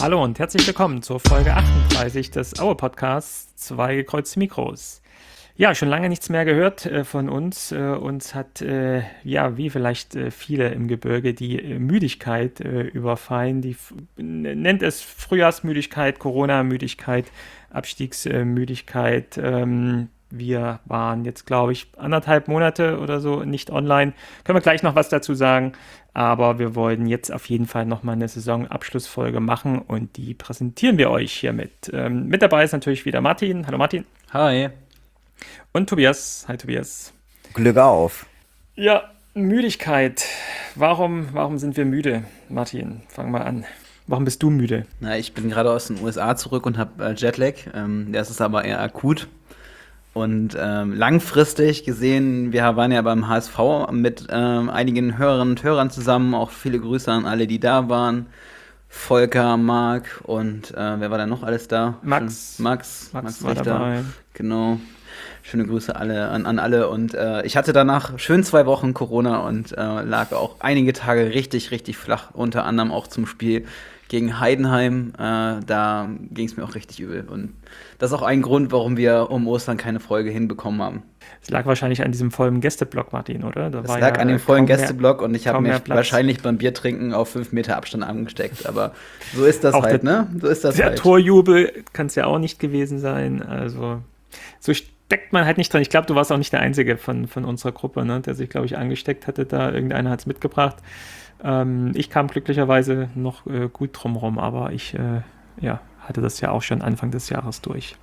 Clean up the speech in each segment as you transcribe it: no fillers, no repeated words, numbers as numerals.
Hallo und herzlich willkommen zur Folge 38 des Aue-Podcasts Zwei gekreuzte Mikros. Ja, schon lange nichts mehr gehört von uns. Uns hat, wie vielleicht viele im Gebirge, die Müdigkeit überfallen. Nennt es Frühjahrsmüdigkeit, Corona-Müdigkeit, Abstiegsmüdigkeit. Wir waren jetzt, glaube ich, 1,5 Monate oder so nicht online. Können wir gleich noch was dazu sagen. Aber wir wollen jetzt auf jeden Fall nochmal eine Saisonabschlussfolge machen und die präsentieren wir euch hiermit. Mit dabei ist natürlich wieder Martin. Hallo Martin. Hi. Und Tobias. Hi Tobias. Glück auf. Ja, Müdigkeit. Warum sind wir müde? Martin, fang mal an. Warum bist du müde? Na, ich bin gerade aus den USA zurück und habe Jetlag. Das ist aber eher akut. Und langfristig gesehen, wir waren ja beim HSV mit einigen Hörerinnen und Hörern zusammen. Auch viele Grüße an alle, die da waren. Volker, Marc und wer war da noch alles da? Max war Richter. dabei. Genau. Schöne Grüße an alle. Und ich hatte danach schön 2 Wochen Corona und lag auch einige Tage richtig, richtig flach. Unter anderem auch zum Spiel gegen Heidenheim. Da ging es mir auch richtig übel. Und das ist auch ein Grund, warum wir um Ostern keine Folge hinbekommen haben. Es lag wahrscheinlich an diesem vollen Gästeblock, Martin, oder? Es lag an dem vollen Gästeblock und ich habe mich wahrscheinlich beim Biertrinken auf 5 Meter Abstand angesteckt. Aber so ist das auch halt, ne? So ist das der halt. Torjubel kann es ja auch nicht gewesen sein. Also so steckt man halt nicht drin. Ich glaube, du warst auch nicht der Einzige von unserer Gruppe, ne, der sich, glaube ich, angesteckt hatte. Da irgendeiner hat es mitgebracht. Ich kam glücklicherweise noch gut drum rum, aber ich hatte das ja auch schon Anfang des Jahres durch.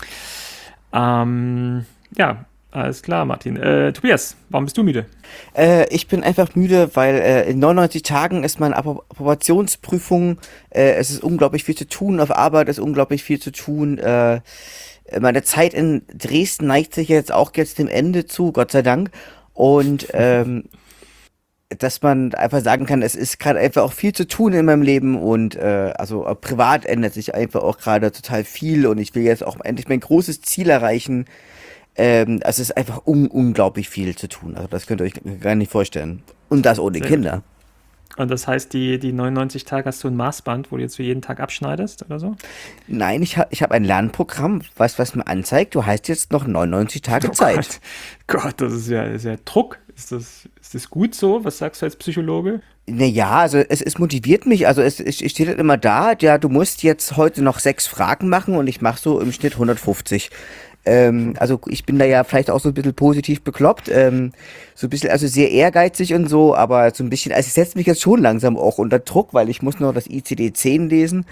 Alles klar, Martin. Tobias, warum bist du müde? Ich bin einfach müde, weil in 99 Tagen ist meine Approbationsprüfung. Es ist unglaublich viel zu tun. Auf Arbeit ist unglaublich viel zu tun. Meine Zeit in Dresden neigt sich jetzt dem Ende zu, Gott sei Dank. Und dass man einfach sagen kann, es ist gerade einfach auch viel zu tun in meinem Leben und privat ändert sich einfach auch gerade total viel und ich will jetzt auch endlich mein großes Ziel erreichen. Es ist einfach unglaublich viel zu tun. Also das könnt ihr euch gar nicht vorstellen. Und das ohne Kinder. Und das heißt, die 99 Tage hast du ein Maßband, wo du jetzt für jeden Tag abschneidest oder so? Nein, ich hab ein Lernprogramm, was mir anzeigt, du hast jetzt noch 99 Tage Zeit. Gott, das ist ja Druck. Ist das gut so? Was sagst du als Psychologe? Naja, also es motiviert mich, also es steht halt immer da, ja, du musst jetzt heute noch 6 Fragen machen und ich mache so im Schnitt 150. Also ich bin da ja vielleicht auch so ein bisschen positiv bekloppt, so ein bisschen, also sehr ehrgeizig und so, aber so ein bisschen, also ich setze mich jetzt schon langsam auch unter Druck, weil ich muss noch das ICD-10 lesen,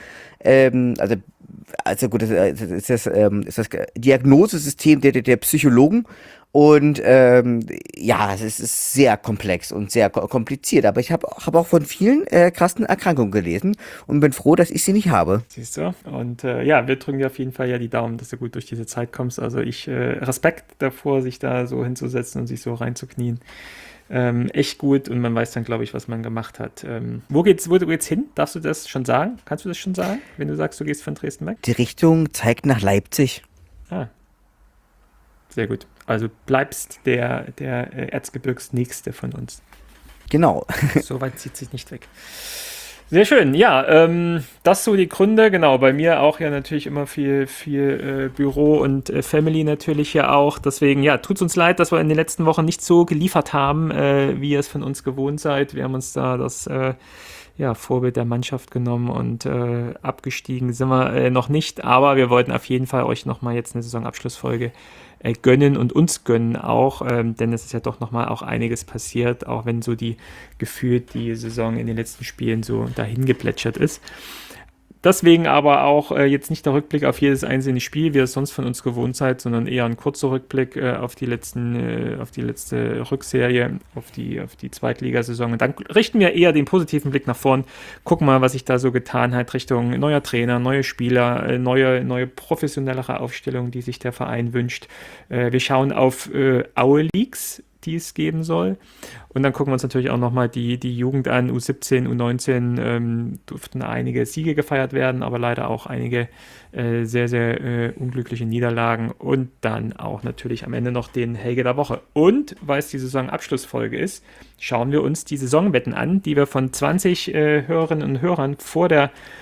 also gut, das ist das Diagnosesystem der Psychologen und es ist sehr komplex und sehr kompliziert, aber ich habe auch von vielen krassen Erkrankungen gelesen und bin froh, dass ich sie nicht habe. Siehst du? Und wir drücken dir auf jeden Fall ja die Daumen, dass du gut durch diese Zeit kommst. Also ich Respekt davor, sich da so hinzusetzen und sich so reinzuknien. Echt gut und man weiß dann, glaube ich, was man gemacht hat. Wo geht's hin? Darfst du das schon sagen? Kannst du das schon sagen, wenn du sagst, du gehst von Dresden weg? Die Richtung zeigt nach Leipzig. Ah, sehr gut. Also bleibst der Erzgebirgsnächste von uns. Genau. So weit zieht sich nicht weg. Sehr schön, ja, das so die Gründe, genau, bei mir auch ja natürlich immer viel Büro und Family natürlich ja auch, deswegen, ja, tut's uns leid, dass wir in den letzten Wochen nicht so geliefert haben, wie ihr es von uns gewohnt seid, wir haben uns da das Vorbild der Mannschaft genommen und abgestiegen sind wir noch nicht, aber wir wollten auf jeden Fall euch nochmal jetzt eine Saisonabschlussfolge gönnen und uns gönnen auch, denn es ist ja doch nochmal auch einiges passiert, auch wenn so die Saison in den letzten Spielen so dahin geplätschert ist. Deswegen aber auch jetzt nicht der Rückblick auf jedes einzelne Spiel, wie ihr es sonst von uns gewohnt seid, sondern eher ein kurzer Rückblick auf die letzte Rückserie, auf die Zweitligasaison. Und dann richten wir eher den positiven Blick nach vorn, gucken mal, was sich da so getan hat, Richtung neuer Trainer, neue Spieler, neue professionellere Aufstellung, die sich der Verein wünscht. Wir schauen auf Aue Leagues, die es geben soll. Und dann gucken wir uns natürlich auch nochmal die Jugend an. U17, U19 durften einige Siege gefeiert werden, aber leider auch einige sehr, sehr unglückliche Niederlagen. Und dann auch natürlich am Ende noch den Helge der Woche. Und weil es die Saisonabschlussfolge ist, schauen wir uns die Saisonwetten an, die wir von 20 Hörerinnen und Hörern vor der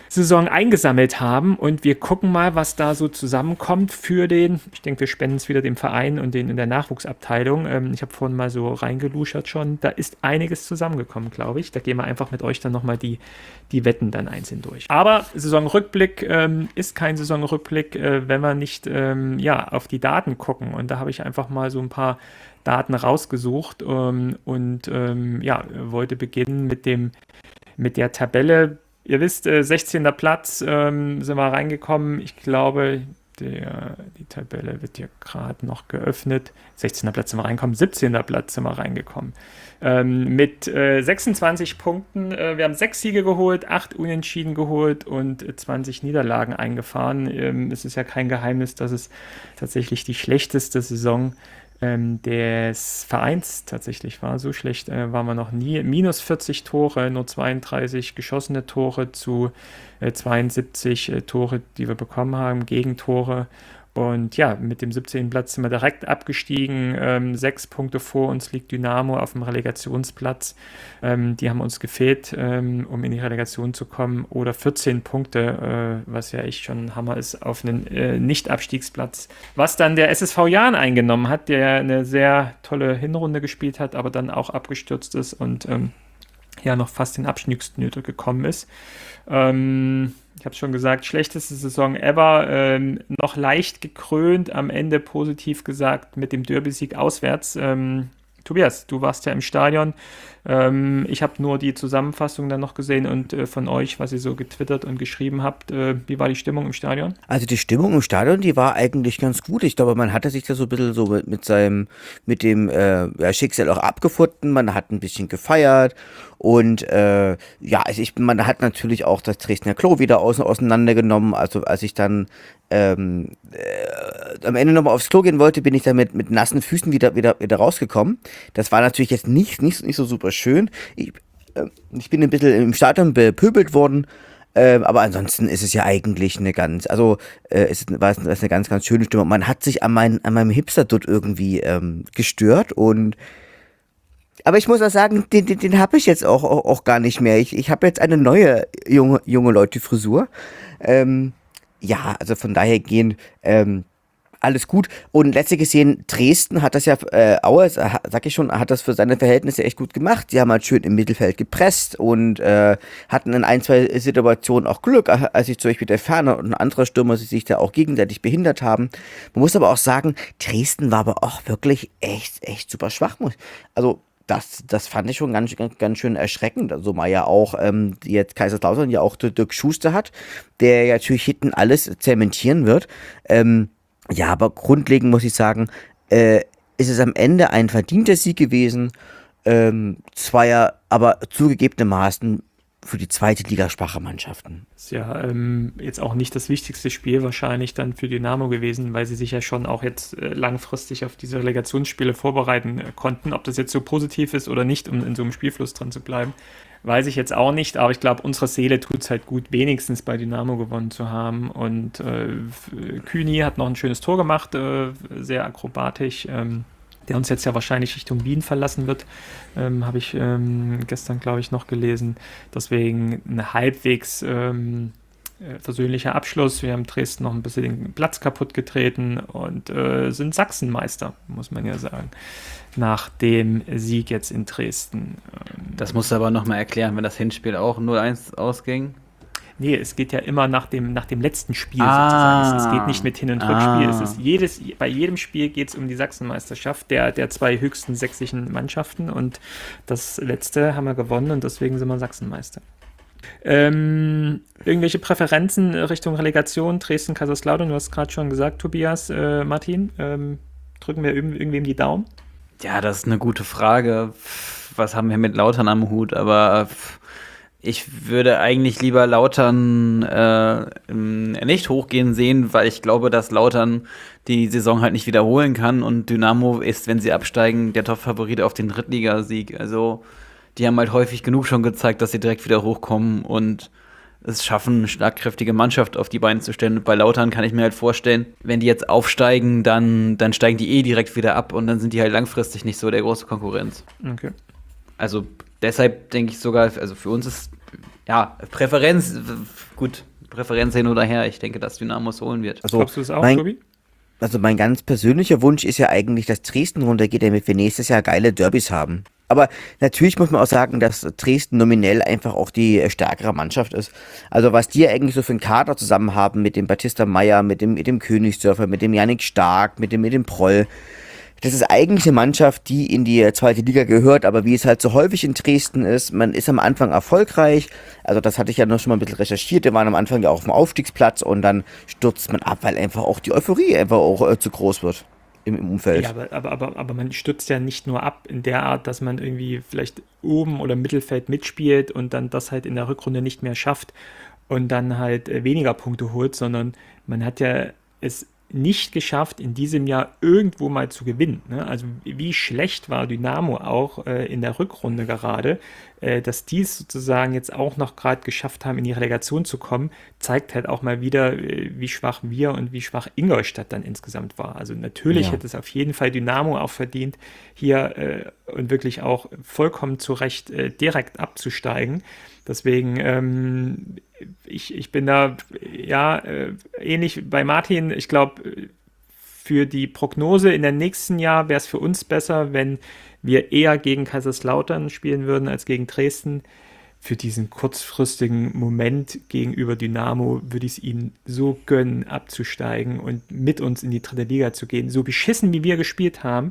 Saison eingesammelt haben und wir gucken mal, was da so zusammenkommt für ich denke, wir spenden es wieder dem Verein und in der Nachwuchsabteilung. Ich habe vorhin mal so reingeluschert schon, da ist einiges zusammengekommen, glaube ich. Da gehen wir einfach mit euch dann nochmal die Wetten dann einzeln durch. Aber Saisonrückblick ist kein Saisonrückblick, wenn wir nicht auf die Daten gucken. Und da habe ich einfach mal so ein paar Daten rausgesucht und wollte beginnen mit der Tabelle. Ihr wisst, 16. Platz sind wir reingekommen. Ich glaube, die Tabelle wird hier gerade noch geöffnet. 16. Platz sind wir reingekommen, 17. Platz sind wir reingekommen. Mit 26 Punkten. Wir haben 6 Siege geholt, 8 Unentschieden geholt und 20 Niederlagen eingefahren. Es ist ja kein Geheimnis, dass es tatsächlich die schlechteste Saison des Vereins tatsächlich war. So schlecht waren wir noch nie. Minus 40 Tore, nur 32 geschossene Tore zu 72 Tore, die wir bekommen haben, Gegentore. Und ja, mit dem 17. Platz sind wir direkt abgestiegen. 6 Punkte vor uns liegt Dynamo auf dem Relegationsplatz. Die haben uns gefehlt, um in die Relegation zu kommen. Oder 14 Punkte, was ja echt schon ein Hammer ist, auf einen Nicht-Abstiegsplatz. Was dann der SSV Jahn eingenommen hat, der eine sehr tolle Hinrunde gespielt hat, aber dann auch abgestürzt ist und noch fast in Abstiegsnöte gekommen ist. Ich habe es schon gesagt, schlechteste Saison ever, noch leicht gekrönt, am Ende positiv gesagt mit dem Derby-Sieg auswärts. Tobias, du warst ja im Stadion. Ich habe nur die Zusammenfassung dann noch gesehen und von euch, was ihr so getwittert und geschrieben habt. Wie war die Stimmung im Stadion? Also die Stimmung im Stadion, die war eigentlich ganz gut. Ich glaube, man hatte sich da so ein bisschen so mit dem Schicksal auch abgefunden. Man hat ein bisschen gefeiert und man hat natürlich auch das Dresdner Klo wieder auseinandergenommen. Also als ich dann am Ende nochmal aufs Klo gehen wollte, bin ich dann mit nassen Füßen wieder rausgekommen. Das war natürlich jetzt nicht so super schön. Ich bin ein bisschen im Stadion bepöbelt worden, aber ansonsten ist es ja eigentlich eine ganz schöne Stimmung. Man hat sich an meinem Hipster-Dutt irgendwie gestört aber ich muss auch sagen, den habe ich jetzt auch gar nicht mehr. Ich habe jetzt eine neue junge Leute-Frisur. Also von daher alles gut. Und letzte gesehen, Dresden hat das ja, Aue, sag ich schon, hat das für seine Verhältnisse echt gut gemacht. Die haben halt schön im Mittelfeld gepresst und hatten in 2 Situationen auch Glück, als sich zum Beispiel der Ferner und ein anderer Stürmer sich da auch gegenseitig behindert haben. Man muss aber auch sagen, Dresden war aber auch wirklich echt super schwach. Also das fand ich schon ganz schön erschreckend. Also mal ja auch jetzt Kaiserslautern ja auch Dirk Schuster hat, der ja natürlich hinten alles zementieren wird. Aber grundlegend muss ich sagen, ist es am Ende ein verdienter Sieg gewesen. Zweier, aber zugegebenermaßen für die zweite Liga schwache Mannschaften. Ist ja jetzt auch nicht das wichtigste Spiel wahrscheinlich dann für Dynamo gewesen, weil sie sich ja schon auch jetzt langfristig auf diese Relegationsspiele vorbereiten konnten. Ob das jetzt so positiv ist oder nicht, um in so einem Spielfluss dran zu bleiben, weiß ich jetzt auch nicht. Aber ich glaube, unserer Seele tut es halt gut, wenigstens bei Dynamo gewonnen zu haben. Und Kühni hat noch ein schönes Tor gemacht, sehr akrobatisch. Der uns jetzt ja wahrscheinlich Richtung Wien verlassen wird, habe ich gestern, glaube ich, noch gelesen. Deswegen ein halbwegs versöhnlicher Abschluss. Wir haben Dresden noch ein bisschen den Platz kaputt getreten und sind Sachsenmeister, muss man ja sagen, nach dem Sieg jetzt in Dresden. Das musst du aber nochmal erklären, wenn das Hinspiel auch 0-1 ausging. Nee, es geht ja immer nach dem letzten Spiel sozusagen. Es geht nicht mit Hin- und Rückspiel. Es ist bei jedem Spiel geht es um die Sachsenmeisterschaft der 2 höchsten sächsischen Mannschaften und das letzte haben wir gewonnen und deswegen sind wir Sachsenmeister. Irgendwelche Präferenzen Richtung Relegation, Dresden, Kaiserslautern, du hast gerade schon gesagt, Tobias, Martin, drücken wir irgendwem die Daumen? Ja, das ist eine gute Frage. Was haben wir mit Lautern am Hut, aber ich würde eigentlich lieber Lautern nicht hochgehen sehen, weil ich glaube, dass Lautern die Saison halt nicht wiederholen kann und Dynamo ist, wenn sie absteigen, der Top-Favorit auf den Drittligasieg. Also die haben halt häufig genug schon gezeigt, dass sie direkt wieder hochkommen und es schaffen, eine schlagkräftige Mannschaft auf die Beine zu stellen. Und bei Lautern kann ich mir halt vorstellen, wenn die jetzt aufsteigen, dann steigen die direkt wieder ab und dann sind die halt langfristig nicht so der große Konkurrenz. Okay. Also deshalb denke ich sogar, also für uns ist, ja, Präferenz hin oder her. Ich denke, dass Dynamo es holen wird. Also, Glaubst du es auch, mein, Tobi? also mein ganz persönlicher Wunsch ist ja eigentlich, dass Dresden runtergeht, damit wir nächstes Jahr geile Derbys haben. Aber natürlich muss man auch sagen, dass Dresden nominell einfach auch die stärkere Mannschaft ist. Also was die eigentlich so für einen Kader zusammen haben mit dem Batista Meyer, mit dem Königsdörfer, mit dem Yannick Stark, mit dem Proll. Das ist eigentlich eine Mannschaft, die in die zweite Liga gehört, aber wie es halt so häufig in Dresden ist, man ist am Anfang erfolgreich, also das hatte ich ja noch schon mal ein bisschen recherchiert, wir waren am Anfang ja auch auf dem Aufstiegsplatz und dann stürzt man ab, weil einfach auch die Euphorie einfach auch zu groß wird im Umfeld. Ja, aber man stürzt ja nicht nur ab in der Art, dass man irgendwie vielleicht oben oder im Mittelfeld mitspielt und dann das halt in der Rückrunde nicht mehr schafft und dann halt weniger Punkte holt, sondern man hat ja es nicht geschafft, in diesem Jahr irgendwo mal zu gewinnen. Ne? Also wie schlecht war Dynamo auch in der Rückrunde gerade, dass die es sozusagen jetzt auch noch gerade geschafft haben, in die Relegation zu kommen, zeigt halt auch mal wieder, wie schwach wir und wie schwach Ingolstadt dann insgesamt war. Also natürlich hätte es auf jeden Fall Dynamo auch verdient, hier und wirklich auch vollkommen zu Recht direkt abzusteigen. Deswegen, ich bin da ähnlich bei Martin. Ich glaube, für die Prognose in der nächsten Jahr wäre es für uns besser, wenn wir eher gegen Kaiserslautern spielen würden als gegen Dresden. Für diesen kurzfristigen Moment gegenüber Dynamo würde ich es ihnen so gönnen, abzusteigen und mit uns in die dritte Liga zu gehen. So beschissen, wie wir gespielt haben.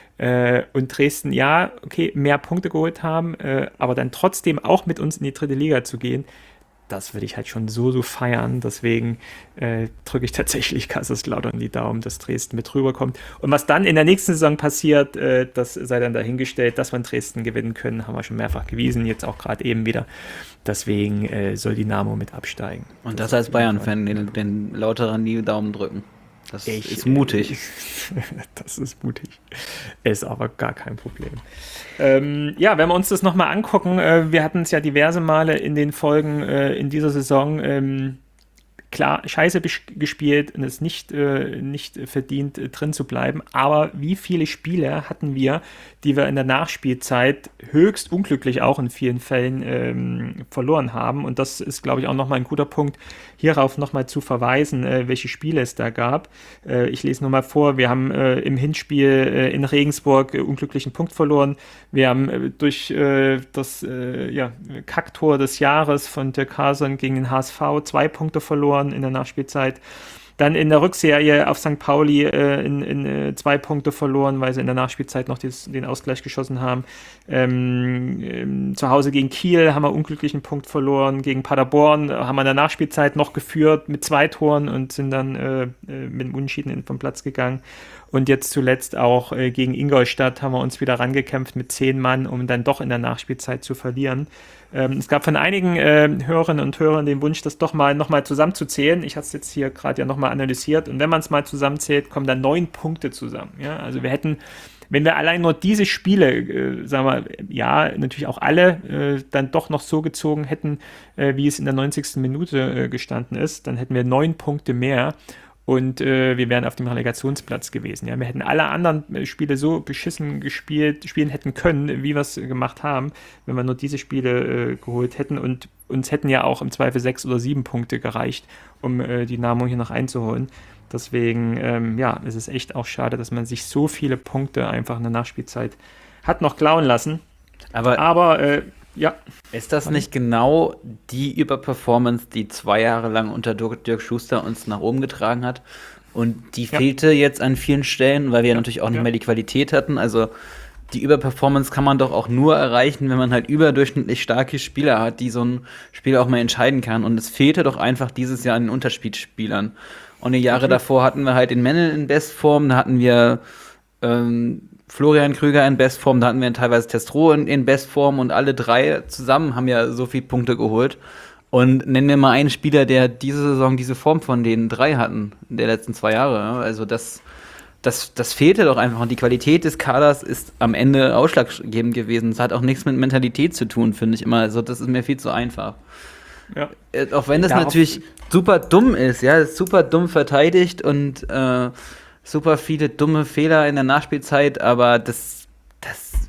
Und Dresden, ja, okay, mehr Punkte geholt haben, aber dann trotzdem auch mit uns in die dritte Liga zu gehen, das würde ich halt schon so feiern. Deswegen drücke ich tatsächlich Kaiserslautern die Daumen, dass Dresden mit rüberkommt. Und was dann in der nächsten Saison passiert, das sei dann dahingestellt, dass wir in Dresden gewinnen können, haben wir schon mehrfach gewiesen, jetzt auch gerade eben wieder. Deswegen soll Dynamo mit absteigen. Und das als Bayern-Fan, den Lauterern die Daumen drücken. Das ist mutig. Das ist mutig. Ist aber gar kein Problem. Wenn wir uns das nochmal angucken, wir hatten es ja diverse Male in den Folgen in dieser Saison klar, scheiße gespielt und es nicht verdient, drin zu bleiben. Aber wie viele Spiele hatten wir, die wir in der Nachspielzeit höchst unglücklich auch in vielen Fällen verloren haben? Und das ist, glaube ich, auch nochmal ein guter Punkt, hierauf nochmal zu verweisen, welche Spiele es da gab. Ich lese nochmal vor, wir haben im Hinspiel in Regensburg unglücklichen Punkt verloren. Wir haben durch das Kacktor des Jahres von Dirk Hasen gegen den HSV 2 Punkte verloren in der Nachspielzeit. Dann in der Rückserie auf St. Pauli in 2 Punkte verloren, weil sie in der Nachspielzeit noch den Ausgleich geschossen haben. Zu Hause gegen Kiel haben wir unglücklichen Punkt verloren. Gegen Paderborn haben wir in der Nachspielzeit noch geführt mit 2 Toren und sind dann mit dem Unentschieden vom Platz gegangen. Und jetzt zuletzt auch gegen Ingolstadt haben wir uns wieder rangekämpft mit 10 Mann, um dann doch in der Nachspielzeit zu verlieren. Es gab von einigen Hörerinnen und Hörern den Wunsch, das doch nochmal zusammenzuzählen. Ich habe es jetzt hier gerade ja nochmal analysiert. Und wenn man es mal zusammenzählt, kommen dann 9 Punkte zusammen. Ja? Also wir hätten, wenn wir allein nur diese Spiele, sagen wir, ja, natürlich auch alle, dann doch noch so gezogen hätten, wie es in der 90. Minute gestanden ist, dann hätten wir 9 Punkte mehr. Und wir wären auf dem Relegationsplatz gewesen. Ja? Wir hätten alle anderen Spiele so beschissen spielen hätten können, wie wir es gemacht haben, wenn wir nur diese Spiele geholt hätten. Und uns hätten ja auch im Zweifel 6 oder 7 Punkte gereicht, um Dynamo hier noch einzuholen. Deswegen, es ist echt auch schade, dass man sich so viele Punkte einfach in der Nachspielzeit hat noch klauen lassen. Aber ist das nicht genau die Überperformance, die 2 Jahre lang unter Dirk Schuster uns nach oben getragen hat? Und die fehlte jetzt an vielen Stellen, weil wir natürlich auch nicht mehr die Qualität hatten. Also die Überperformance kann man doch auch nur erreichen, wenn man halt überdurchschnittlich starke Spieler hat, die so ein Spiel auch mal entscheiden kann. Und es fehlte doch einfach dieses Jahr an den Unterspielspielern. Und die Jahre davor hatten wir halt den Mennel in Bestform, da hatten wir Florian Krüger in Bestform, da hatten wir teilweise Testro in Bestform und alle 3 zusammen haben ja so viele Punkte geholt. Und nennen wir mal einen Spieler, der diese Saison diese Form von den 3 hatten, in der letzten 2 Jahre. Also das fehlte doch einfach. Und die Qualität des Kaders ist am Ende ausschlaggebend gewesen. Es hat auch nichts mit Mentalität zu tun, finde ich immer. Also das ist mir viel zu einfach. Ja. Auch wenn das natürlich super dumm ist, ja, ist super dumm verteidigt und super viele dumme Fehler in der Nachspielzeit, aber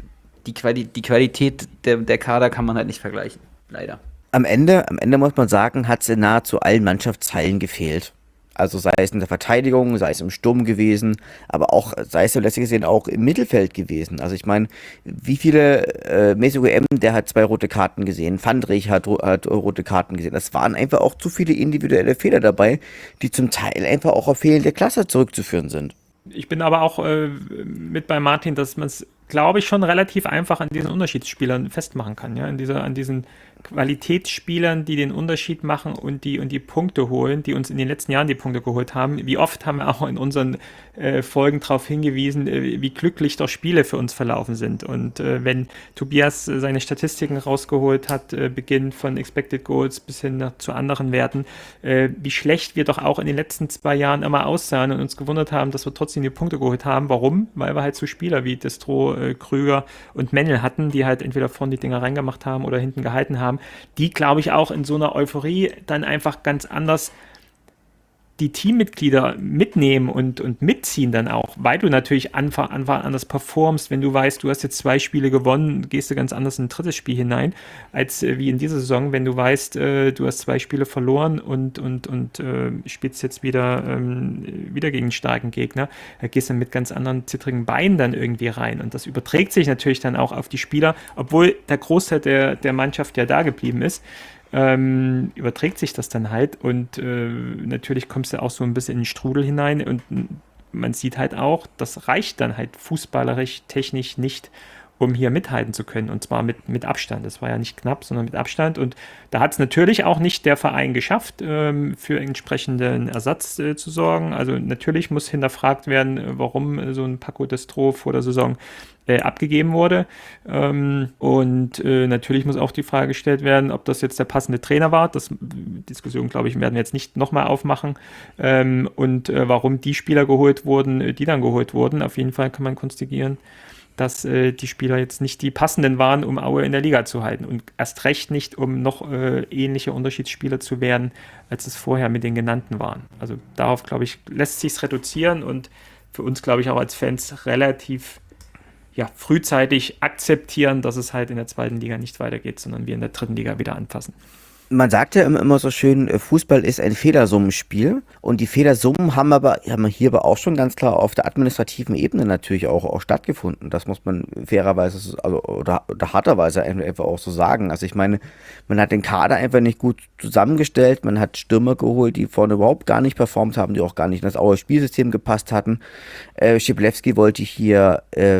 die Qualität der Kader kann man halt nicht vergleichen, leider. Am Ende muss man sagen, hat es in nahezu allen Mannschaftsteilen gefehlt. Also sei es in der Verteidigung, sei es im Sturm gewesen, aber auch, sei es so letztlich gesehen, auch im Mittelfeld gewesen. Also ich meine, wie viele Mesut OM, der hat 2 rote Karten gesehen, Van Dijk hat rote Karten gesehen. Das waren einfach auch zu viele individuelle Fehler dabei, die zum Teil einfach auch auf fehlende Klasse zurückzuführen sind. Ich bin aber auch mit bei Martin, dass man es, glaube ich, schon relativ einfach an diesen Unterschiedsspielern festmachen kann. Ja? An diesen Qualitätsspielern, die den Unterschied machen und die Punkte holen, die uns in den letzten Jahren die Punkte geholt haben. Wie oft haben wir auch in unseren Folgen darauf hingewiesen, wie glücklich doch Spiele für uns verlaufen sind. Und wenn Tobias seine Statistiken rausgeholt hat, beginnend von Expected Goals bis hin zu anderen Werten, wie schlecht wir doch auch in den letzten 2 Jahren immer aussahen und uns gewundert haben, dass wir trotzdem die Punkte geholt haben. Warum? Weil wir halt so Spieler wie Destro, Krüger und Mennel hatten, die halt entweder vorne die Dinger reingemacht haben oder hinten gehalten haben, die, glaube ich, auch in so einer Euphorie dann einfach ganz anders die Teammitglieder mitnehmen und mitziehen dann auch, weil du natürlich einfach anders performst, wenn du weißt, du hast jetzt 2 Spiele gewonnen, gehst du ganz anders in ein 3. Spiel hinein, als wie in dieser Saison, wenn du weißt, du hast 2 Spiele verloren und spielst jetzt wieder gegen einen starken Gegner, da gehst du dann mit ganz anderen zittrigen Beinen dann irgendwie rein und das überträgt sich natürlich dann auch auf die Spieler, obwohl der Großteil der Mannschaft ja da geblieben ist. Überträgt sich das dann halt und natürlich kommst du auch so ein bisschen in den Strudel hinein und man sieht halt auch, das reicht dann halt fußballerisch, technisch nicht, um hier mithalten zu können und zwar mit Abstand. Das war ja nicht knapp, sondern mit Abstand und da hat es natürlich auch nicht der Verein geschafft, für entsprechenden Ersatz zu sorgen. Also natürlich muss hinterfragt werden, warum so ein Paco Destro vor der Saison abgegeben wurde. Und natürlich muss auch die Frage gestellt werden, ob das jetzt der passende Trainer war. Das Diskussion, glaube ich, werden wir jetzt nicht nochmal aufmachen. Und warum die Spieler geholt wurden, die dann geholt wurden. Auf jeden Fall kann man konstatieren, dass die Spieler jetzt nicht die passenden waren, um Aue in der Liga zu halten. Und erst recht nicht, um noch ähnliche Unterschiedsspieler zu werden, als es vorher mit den genannten waren. Also darauf, glaube ich, lässt sich es reduzieren und für uns, glaube ich, auch als Fans relativ frühzeitig akzeptieren, dass es halt in der 2. Liga nicht weitergeht, sondern wir in der 3. Liga wieder anfassen. Man sagt ja immer so schön, Fußball ist ein Fehlersummenspiel und die Fehlersummen haben hier aber auch schon ganz klar auf der administrativen Ebene natürlich auch stattgefunden. Das muss man fairerweise oder harterweise einfach auch so sagen. Also ich meine, man hat den Kader einfach nicht gut zusammengestellt, man hat Stürmer geholt, die vorne überhaupt gar nicht performt haben, die auch gar nicht in das Auer Spielsystem gepasst hatten. Schiplewski wollte hier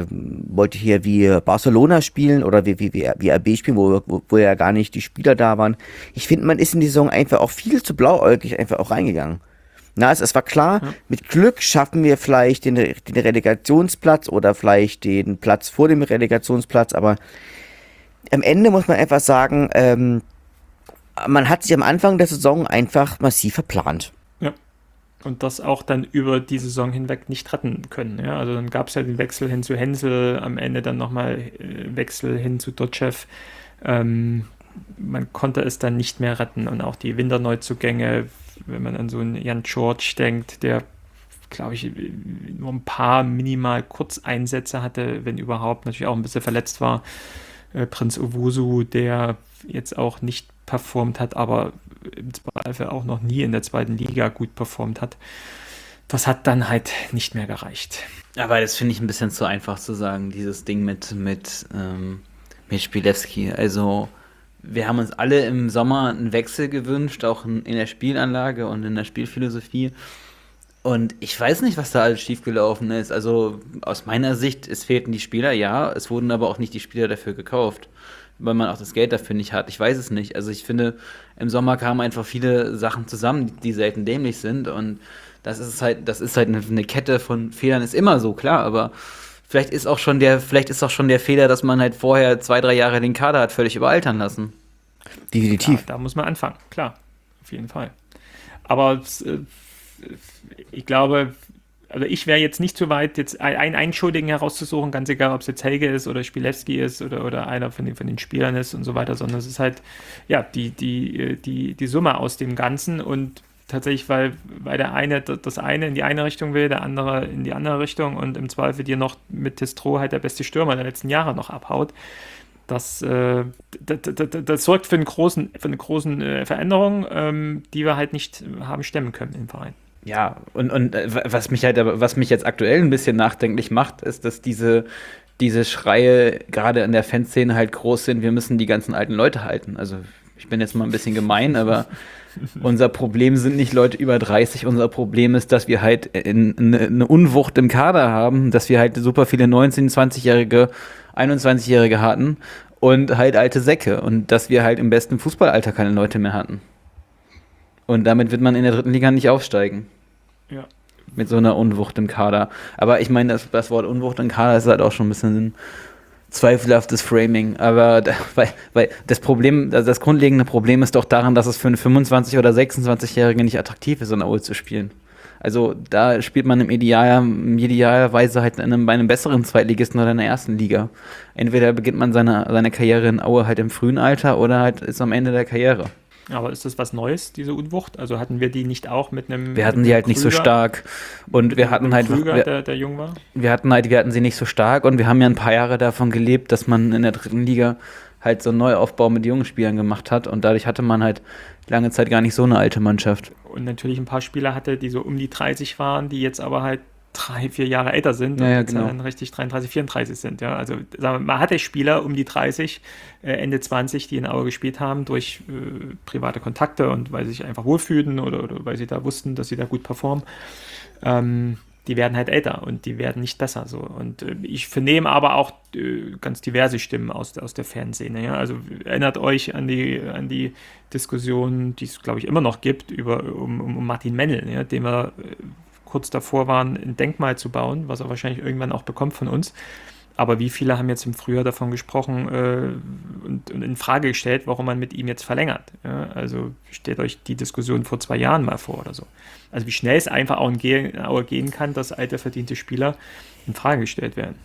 wie Barcelona spielen oder wie RB spielen, wo ja gar nicht die Spieler da waren. Ich finde, man ist in die Saison einfach auch viel zu blauäugig einfach auch reingegangen. Na, es war klar, mit Glück schaffen wir vielleicht den Relegationsplatz oder vielleicht den Platz vor dem Relegationsplatz, aber am Ende muss man einfach sagen, man hat sich am Anfang der Saison einfach massiv verplant. Ja. Und das auch dann über die Saison hinweg nicht retten können. Ja? Also dann gab es ja den Wechsel hin zu Hensel, am Ende dann nochmal Wechsel hin zu Dotschew. Man konnte es dann nicht mehr retten und auch die Winterneuzugänge, wenn man an so einen Jan George denkt, der, glaube ich, nur ein paar minimal Kurzeinsätze hatte, wenn überhaupt, natürlich auch ein bisschen verletzt war. Prinz Owusu, der jetzt auch nicht performt hat, aber im Zweifel auch noch nie in der 2. Liga gut performt hat. Das hat dann halt nicht mehr gereicht. Aber das finde ich ein bisschen zu einfach zu sagen, dieses Ding mit Spielewski. Also wir haben uns alle im Sommer einen Wechsel gewünscht, auch in der Spielanlage und in der Spielphilosophie. Und ich weiß nicht, was da alles schiefgelaufen ist. Also aus meiner Sicht, es fehlten die Spieler, ja, es wurden aber auch nicht die Spieler dafür gekauft, weil man auch das Geld dafür nicht hat. Ich weiß es nicht. Also ich finde, im Sommer kamen einfach viele Sachen zusammen, die selten dämlich sind. Und das ist halt eine Kette von Fehlern, ist immer so, klar, aber vielleicht ist auch schon der Fehler, dass man halt vorher 2-3 Jahre den Kader hat völlig überaltern lassen. Definitiv. Ja, da muss man anfangen, klar, auf jeden Fall. Aber ich glaube, also ich wäre jetzt nicht so weit, jetzt einen Schuldigen herauszusuchen, ganz egal, ob es jetzt Helge ist oder Spielewski ist oder einer von den Spielern ist und so weiter, sondern es ist halt ja die Summe aus dem Ganzen und tatsächlich, weil der eine das eine in die eine Richtung will, der andere in die andere Richtung und im Zweifel dir noch mit Testro halt der beste Stürmer der letzten Jahre noch abhaut. Das sorgt für eine großen Veränderung, die wir halt nicht haben stemmen können im Verein. Ja, und was mich jetzt aktuell ein bisschen nachdenklich macht, ist, dass diese Schreie gerade in der Fanszene halt groß sind, wir müssen die ganzen alten Leute halten. Also ich bin jetzt mal ein bisschen gemein, aber unser Problem sind nicht Leute über 30, unser Problem ist, dass wir halt eine Unwucht im Kader haben, dass wir halt super viele 19-, 20-Jährige, 21-Jährige hatten und halt alte Säcke und dass wir halt im besten Fußballalter keine Leute mehr hatten. Und damit wird man in der 3. Liga nicht aufsteigen. Ja. Mit so einer Unwucht im Kader. Aber ich meine, das Wort Unwucht im Kader ist halt auch schon ein bisschen ein zweifelhaftes Framing. Aber weil das Problem, also das grundlegende Problem ist doch daran, dass es für einen 25- oder 26-Jährigen nicht attraktiv ist, in der Aue zu spielen. Also da spielt man idealerweise halt bei einem besseren Zweitligisten oder in der 1. Liga. Entweder beginnt man seine Karriere in Aue halt im frühen Alter oder halt ist am Ende der Karriere. Aber ist das was Neues, diese Unwucht? Also hatten wir die nicht auch mit einem. Wir hatten die halt nicht so stark. Und wir hatten halt. Krüger, der jung war? Wir hatten sie nicht so stark und wir haben ja ein paar Jahre davon gelebt, dass man in der 3. Liga halt so einen Neuaufbau mit jungen Spielern gemacht hat und dadurch hatte man halt lange Zeit gar nicht so eine alte Mannschaft. Und natürlich ein paar Spieler hatte, die so um die 30 waren, die jetzt aber halt 3-4 Jahre älter sind und jetzt dann richtig 33, 34 sind. Ja. Also sagen wir, man hatte Spieler um die 30, Ende 20, die in Aue gespielt haben, durch private Kontakte und weil sie sich einfach wohlfühlten oder weil sie da wussten, dass sie da gut performen. Die werden halt älter und die werden nicht besser. So. Und ich vernehme aber auch ganz diverse Stimmen aus der Fanszene. Ja? Also erinnert euch an die Diskussion, die es, glaube ich, immer noch gibt, um Martin Mennel, ja, den wir kurz davor waren, ein Denkmal zu bauen, was er wahrscheinlich irgendwann auch bekommt von uns. Aber wie viele haben jetzt im Frühjahr davon gesprochen und in Frage gestellt, warum man mit ihm jetzt verlängert? Ja, also stellt euch die Diskussion vor 2 Jahren mal vor oder so. Also wie schnell es einfach auch in Aue gehen kann, dass alte, verdiente Spieler in Frage gestellt werden.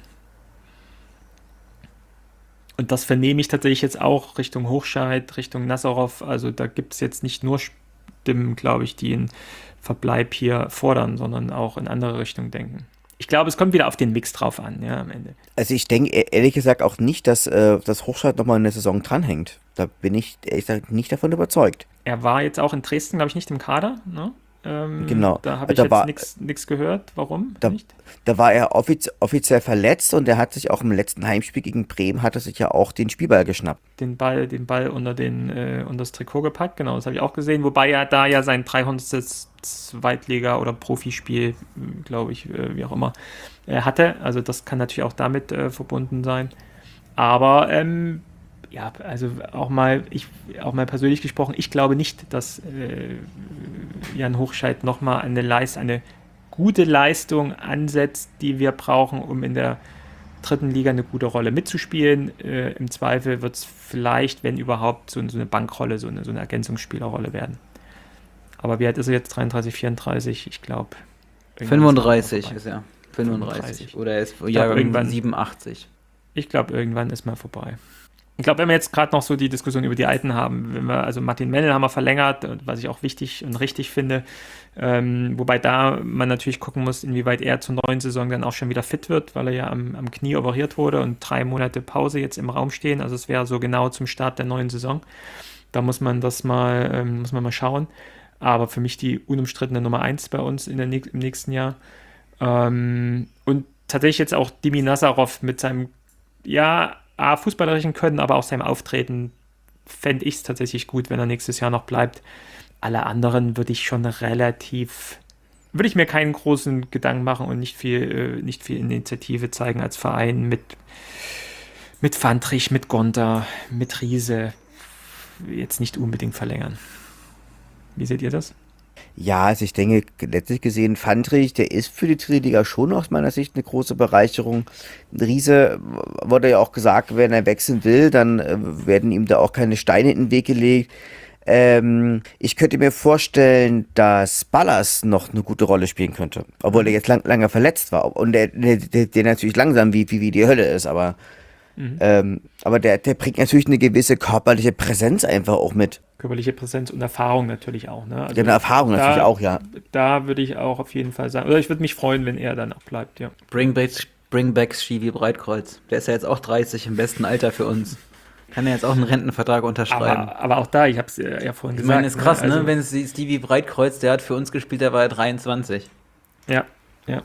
Und das vernehme ich tatsächlich jetzt auch Richtung Hochscheid, Richtung Nazarov. Also da gibt es jetzt nicht nur Stimmen, glaube ich, die einen Verbleib hier fordern, sondern auch in andere Richtungen denken. Ich glaube, es kommt wieder auf den Mix drauf an, ja, am Ende. Also ich denke ehrlich gesagt auch nicht, dass das Hochscheid nochmal eine Saison dranhängt. Da bin ich ehrlich gesagt nicht davon überzeugt. Er war jetzt auch in Dresden, glaube ich, nicht im Kader, ne? Genau. Da habe ich jetzt nichts gehört. Warum nicht? Da war er offiziell verletzt und er hat sich auch im letzten Heimspiel gegen Bremen, hat er sich ja auch den Spielball geschnappt. Den Ball unter das Trikot gepackt, genau, das habe ich auch gesehen. Wobei er da ja sein 300. Zweitliga- oder Profispiel, glaube ich, wie auch immer, hatte. Also das kann natürlich auch damit verbunden sein. Aber ja, also auch mal persönlich gesprochen, ich glaube nicht, dass Jan Hochscheid nochmal eine gute Leistung ansetzt, die wir brauchen, um in der 3. Liga eine gute Rolle mitzuspielen. Im Zweifel wird es vielleicht, wenn überhaupt, so eine Bankrolle, so eine Ergänzungsspielerrolle werden. Aber wie alt ist er jetzt? 33, 34? Ich glaube. 35 ist er. 35. Oder er ist Jahrgang 87. Ich glaube, irgendwann ist mal vorbei. Ich glaube, wenn wir jetzt gerade noch so die Diskussion über die Alten haben, also Martin Mennel haben wir verlängert, was ich auch wichtig und richtig finde, wobei da man natürlich gucken muss, inwieweit er zur neuen Saison dann auch schon wieder fit wird, weil er ja am Knie operiert wurde und 3 Monate Pause jetzt im Raum stehen, also es wäre so genau zum Start der neuen Saison. Da muss man mal schauen, aber für mich die unumstrittene Nummer 1 bei uns im nächsten Jahr. Und tatsächlich jetzt auch Dimi Nazarov mit seinem, ja, fußballerischen Können, aber auch seinem Auftreten fände ich es tatsächlich gut, wenn er nächstes Jahr noch bleibt. Alle anderen würde ich mir keinen großen Gedanken machen und nicht viel Initiative zeigen als Verein mit Fandrich, mit Gonter, mit Riese jetzt nicht unbedingt verlängern. Wie seht ihr das? Ja, also ich denke, letztlich gesehen, Fandrich, der ist für die 3. Liga schon aus meiner Sicht eine große Bereicherung. Riese wurde ja auch gesagt, wenn er wechseln will, dann werden ihm da auch keine Steine in den Weg gelegt. Ich könnte mir vorstellen, dass Ballas noch eine gute Rolle spielen könnte, obwohl er jetzt lange verletzt war und der natürlich langsam wie die Hölle ist, aber der bringt natürlich eine gewisse körperliche Präsenz einfach auch mit. Körperliche Präsenz und Erfahrung natürlich auch. Ne? Also Ja, eine Erfahrung natürlich auch, ja. Da würde ich auch auf jeden Fall sagen, oder ich würde mich freuen, wenn er dann auch bleibt, ja. Bring back Schiwi Breitkreuz. Der ist ja jetzt auch 30, im besten Alter für uns. Kann er jetzt auch einen Rentenvertrag unterschreiben. Aber auch da, ich habe es ja vorhin Ich gesagt. meine, ist krass, also, ne? Wenn es Stevie Breitkreuz, der hat für uns gespielt, der war ja 23. Ja. Ja.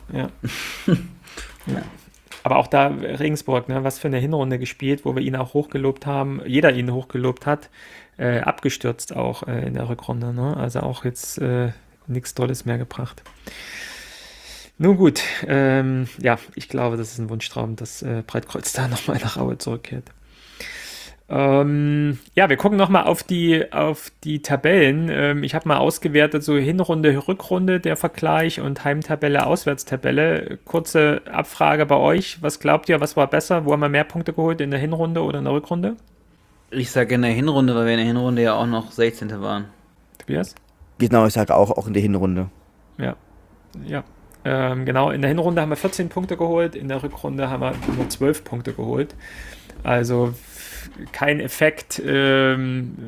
Aber auch da Regensburg, ne, was für eine Hinrunde gespielt, wo wir ihn auch hochgelobt haben, jeder ihn hochgelobt hat, abgestürzt auch in der Rückrunde. Ne? Also auch jetzt nichts Tolles mehr gebracht. Nun gut, ich glaube, das ist ein Wunschtraum, dass Breitkreuz da nochmal nach Aue zurückkehrt. Wir gucken nochmal auf die Tabellen. Ich habe mal ausgewertet, so Hinrunde, Rückrunde, der Vergleich und Heimtabelle, Auswärtstabelle. Kurze Abfrage bei euch. Was glaubt ihr, was war besser? Wo haben wir mehr Punkte geholt, in der Hinrunde oder in der Rückrunde? Ich sage in der Hinrunde, weil wir in der Hinrunde ja auch noch 16. waren. Tobias? Genau, ich sage auch in der Hinrunde. Ja. Genau, in der Hinrunde haben wir 14 Punkte geholt, in der Rückrunde haben wir nur 12 Punkte geholt. Also kein Effekt, weder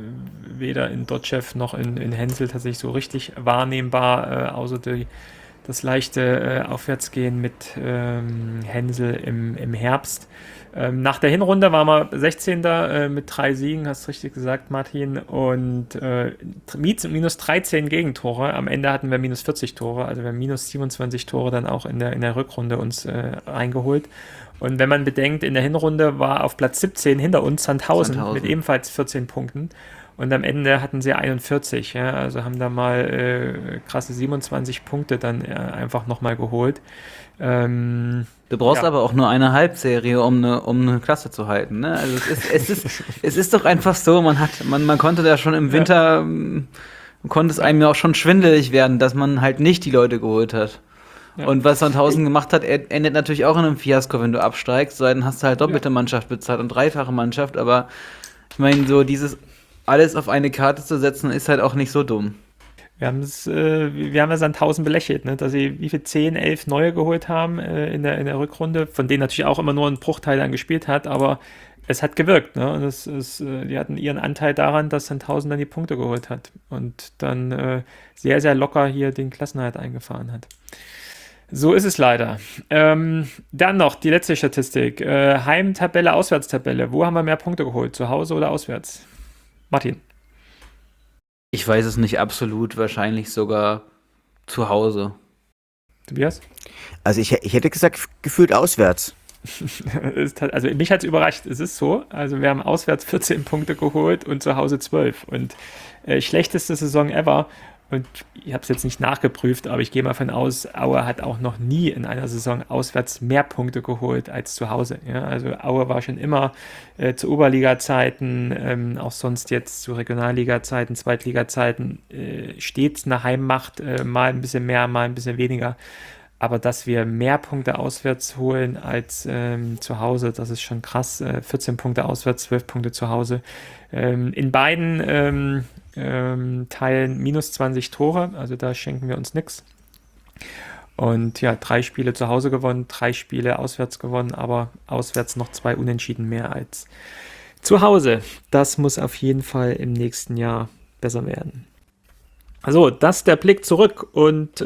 in Dotschew noch in Hensel tatsächlich so richtig wahrnehmbar, außer das leichte Aufwärtsgehen mit Hensel im Herbst. Nach der Hinrunde waren wir 16. Mit 3 Siegen, hast du richtig gesagt, Martin, und minus 13 Gegentore. Am Ende hatten wir minus 40 Tore, also wir haben minus 27 Tore dann auch in der Rückrunde uns reingeholt. Und wenn man bedenkt, in der Hinrunde war auf Platz 17 hinter uns Sandhausen mit ebenfalls 14 Punkten. Und am Ende hatten sie 41, ja, also haben da mal krasse 27 Punkte dann einfach nochmal geholt. Du brauchst aber auch nur eine Halbserie, um eine Klasse zu halten. Ne? Also es ist doch einfach so, man konnte da schon im Winter, konnte es einem ja auch schon schwindelig werden, dass man halt nicht die Leute geholt hat. Ja. Und was Sandhausen gemacht hat, endet natürlich auch in einem Fiasko, wenn du absteigst, weil dann hast du halt doppelte Mannschaft bezahlt und dreifache Mannschaft, aber ich meine, so dieses alles auf eine Karte zu setzen, ist halt auch nicht so dumm. Wir haben ja Sandhausen belächelt, ne? Dass sie wie viel 10, 11 neue geholt haben in der Rückrunde, von denen natürlich auch immer nur ein Bruchteil dann gespielt hat, aber es hat gewirkt, ne? Und die hatten ihren Anteil daran, dass Sandhausen dann die Punkte geholt hat und dann sehr, sehr locker hier den Klassenerhalt eingefahren hat. So ist es leider. Dann noch die letzte Statistik. Heimtabelle, Auswärtstabelle. Wo haben wir mehr Punkte geholt? Zu Hause oder auswärts? Martin. Ich weiß es nicht absolut, wahrscheinlich sogar zu Hause. Tobias? Also ich hätte gesagt, gefühlt auswärts. Also mich hat es überrascht. Es ist so. Also wir haben auswärts 14 Punkte geholt und zu Hause 12. Und schlechteste Saison ever. Und ich habe es jetzt nicht nachgeprüft, aber ich gehe mal von aus, Aue hat auch noch nie in einer Saison auswärts mehr Punkte geholt als zu Hause. Ja? Also Aue war schon immer zu Oberliga-Zeiten, auch sonst jetzt zu Regionalliga-Zeiten, Zweitliga-Zeiten, stets eine Heimmacht, mal ein bisschen mehr, mal ein bisschen weniger. Aber dass wir mehr Punkte auswärts holen als zu Hause, das ist schon krass. 14 Punkte auswärts, 12 Punkte zu Hause. In beiden Teilen minus 20 Tore, also da schenken wir uns nichts. Und ja, 3 Spiele zu Hause gewonnen, 3 Spiele auswärts gewonnen, aber auswärts noch 2 Unentschieden mehr als zu Hause. Das muss auf jeden Fall im nächsten Jahr besser werden. Also, das ist der Blick zurück und